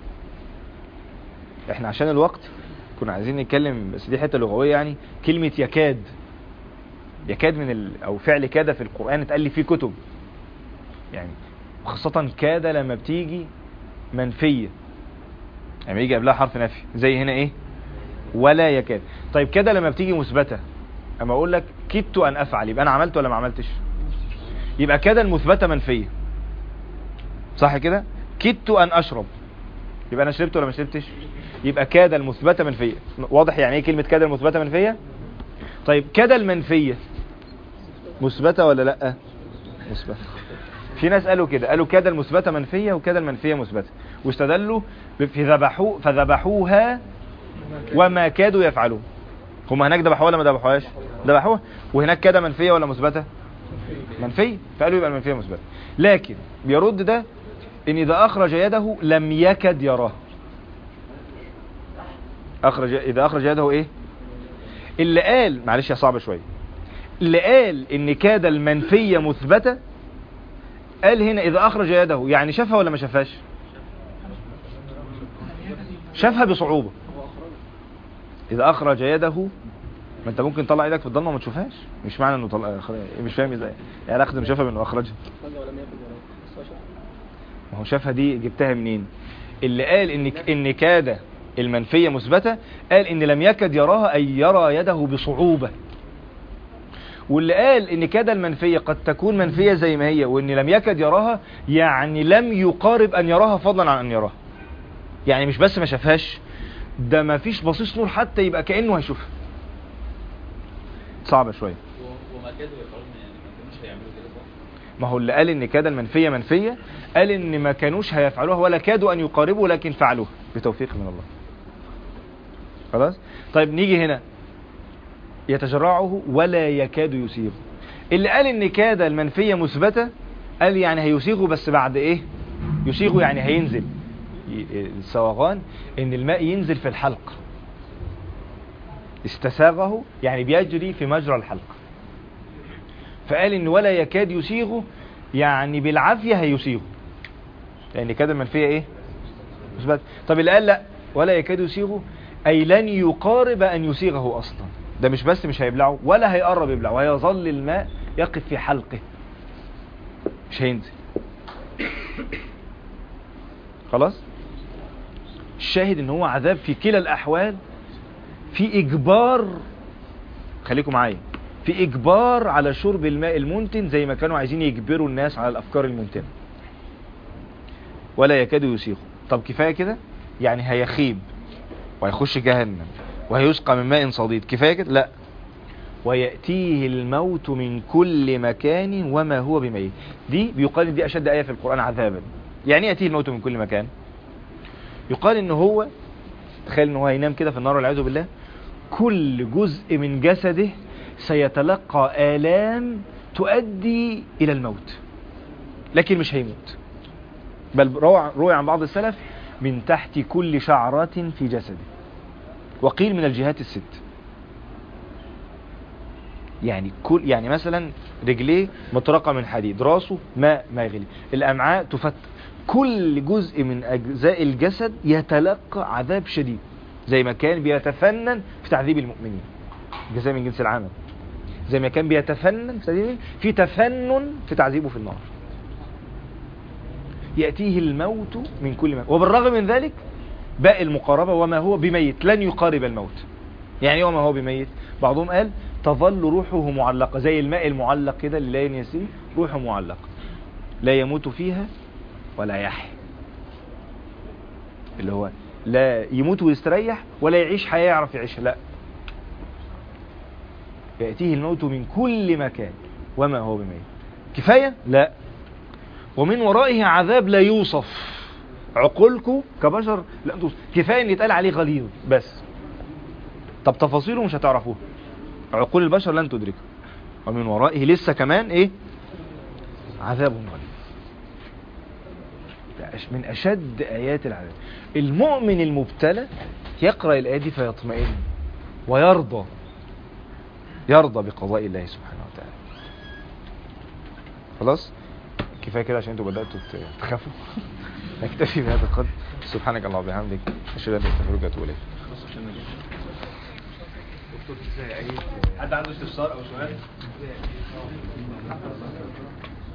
احنا عشان الوقت كنا عايزين نتكلم، بس دي حته لغويه، يعني كلمه يكاد، يكاد من ال... او فعل كاد في القران اتقال لي فيه كتب، يعني خاصه كاد لما بتيجي منفيه، يعني يجي قبلها حرف نفي، زي هنا ايه ولا يكاد. طيب كاد لما بتيجي مثبته، اما اقول لك كدت ان افعل، يبقى انا عملت ولا ما عملتش؟ يبقى كاد المثبته منفيه، صح كده؟ كدت ان اشرب، يبقى انا شربت ولا ما شربتش؟ يبقى كاد المثبته منفيه. واضح يعني ايه كلمه كاد المثبته منفيه؟ طيب كاد المنفيه مثبته ولا لا؟ مثبته. في ناس قالوا كده، قالوا كاد المثبته منفيه وكاد المنفيه مثبته، واستدلوا في ذبحوا فذبحوها وما كادوا يفعلون. هم هناك ذبحوها ولا ما ذبحوهاش؟ ذبحوها. وهناك كاد منفيه ولا مثبته؟ منفيه، فقالوا يبقى المنفيه مثبته. لكن بيرد ده ان اذا اخرج يده لم يكد يراه. اخرج اذا اخرج يده ايه؟ اللي قال، معلش يا صعبه شويه، اللي قال ان كاد المنفيه مثبته قال هنا اذا اخرج يده، يعني شافها ولا ما شافهاش؟ شافها بصعوبه. اذا اخرج يده، ما انت ممكن تطلع ايدك في الضلمه وما تشوفهاش، مش معنى انه طلع، مش فاهم ازاي يعني اخد انه شافها من اخرجها. ما هو شافها دي جبتها منين؟ اللي قال ان ان كاد المنفيه مثبته قال ان لم يكد يراها، اي يرى يده بصعوبه. واللي قال ان كاد المنفيه قد تكون منفيه زي ما هي، وان لم يكد يراها يعني لم يقارب ان يراها فضلا عن ان يراها، يعني مش بس ما شافهاش، ده ما فيش بصيص نور حتى يبقى كانه هيشوفها. صعبه شويه. وما كادوا يفعلون، يعني ما كانوش هيعملوا كده صح؟ ما هو اللي قال ان كاد المنفيه منفيه قال ان ما كانوش هيفعلوها ولا كادوا ان يقاربوا، لكن فعلوها بتوفيق من الله. خلاص. طيب نيجي هنا، يتجرعه ولا يكاد يسيغه. اللي قال ان كاد المنفيه مثبته قال يعني هيسيغه، بس بعد ايه؟ يسيغه يعني هينزل. السوغان ان الماء ينزل في الحلق، استساغه يعني بيجري في مجرى الحلق. فقال ان ولا يكاد يسيغه يعني بالعافيه هيسيغه، لان كاد المنفيه ايه؟ مثبته. طب اللي قال لا ولا يكاد يسيغه اي لن يقارب ان يسيغه اصلا، ده مش بس مش هيبلعه ولا هيقرب يبلعه، هيظل الماء يقف في حلقه مش هينزل. خلاص. الشاهد ان هو عذاب في كلا الاحوال، في اجبار، خليكم معايا، في اجبار على شرب الماء المنتن، زي ما كانوا عايزين يجبروا الناس على الافكار المنتنه. ولا يكاد يسيغه. طب كفايه كده؟ يعني هيخيب وهيخش جهنم وهيسقى من ماء صديد، كفايه كده؟ لا. ويأتيه الموت من كل مكان وما هو بميت. دي بيقال دي اشد ايه في القرآن عذابا. يعني يأتيه الموت من كل مكان؟ يقال ان هو، تخيل ان هو هينام كده في النار والعياذ بالله، كل جزء من جسده سيتلقى آلام تؤدي الى الموت، لكن مش هيموت. بل روي عن بعض السلف من تحت كل شعرة في جسده، وقيل من الجهات الست. يعني كل يعني مثلا رجليه مطرقة من حديد، راسه ماء ما يغلي، الأمعاء تفتت، كل جزء من أجزاء الجسد يتلقى عذاب شديد، زي ما كان بيتفنن في تعذيب المؤمنين، جزاء من جنس العمل، زي ما كان بيتفنن في تعذيب في تفنن في تعذيبه في النار. يأتيه الموت من كل مكان، وبالرغم من ذلك باقي المقاربة وما هو بميت، لن يقارب الموت. يعني وما هو بميت، بعضهم قال تظل روحه معلقة زي الماء المعلق كده اللي لا ينسيه، روحه معلقة لا يموت فيها ولا يحيى. اللي هو لا يموت ويستريح ولا يعيش حياة يعرف يعيشها، لا، يأتيه الموت من كل مكان وما هو بميت. كفاية؟ لا، ومن ورائه عذاب لا يوصف. عقولكم كبشر لا توصف، كفاية ان يتقال عليه غليظ بس، طب تفاصيله مش هتعرفوها، عقول البشر لن تدركها. ومن ورائه لسه كمان ايه؟ عذاب غليظ. من اشد ايات العذاب. المؤمن المبتلى يقرأ الآيات دي فيطمئن ويرضى، يرضى بقضاء الله سبحانه وتعالى. خلاص كفاية كده عشان انتوا بدأتوا تخافوا. نكتفي بهذا القدر. سبحانك اللهم وبحمدك، اشهد ان لا اله الا انت، استغفرك واتوب اليك. حد عنده استفسار او سؤال؟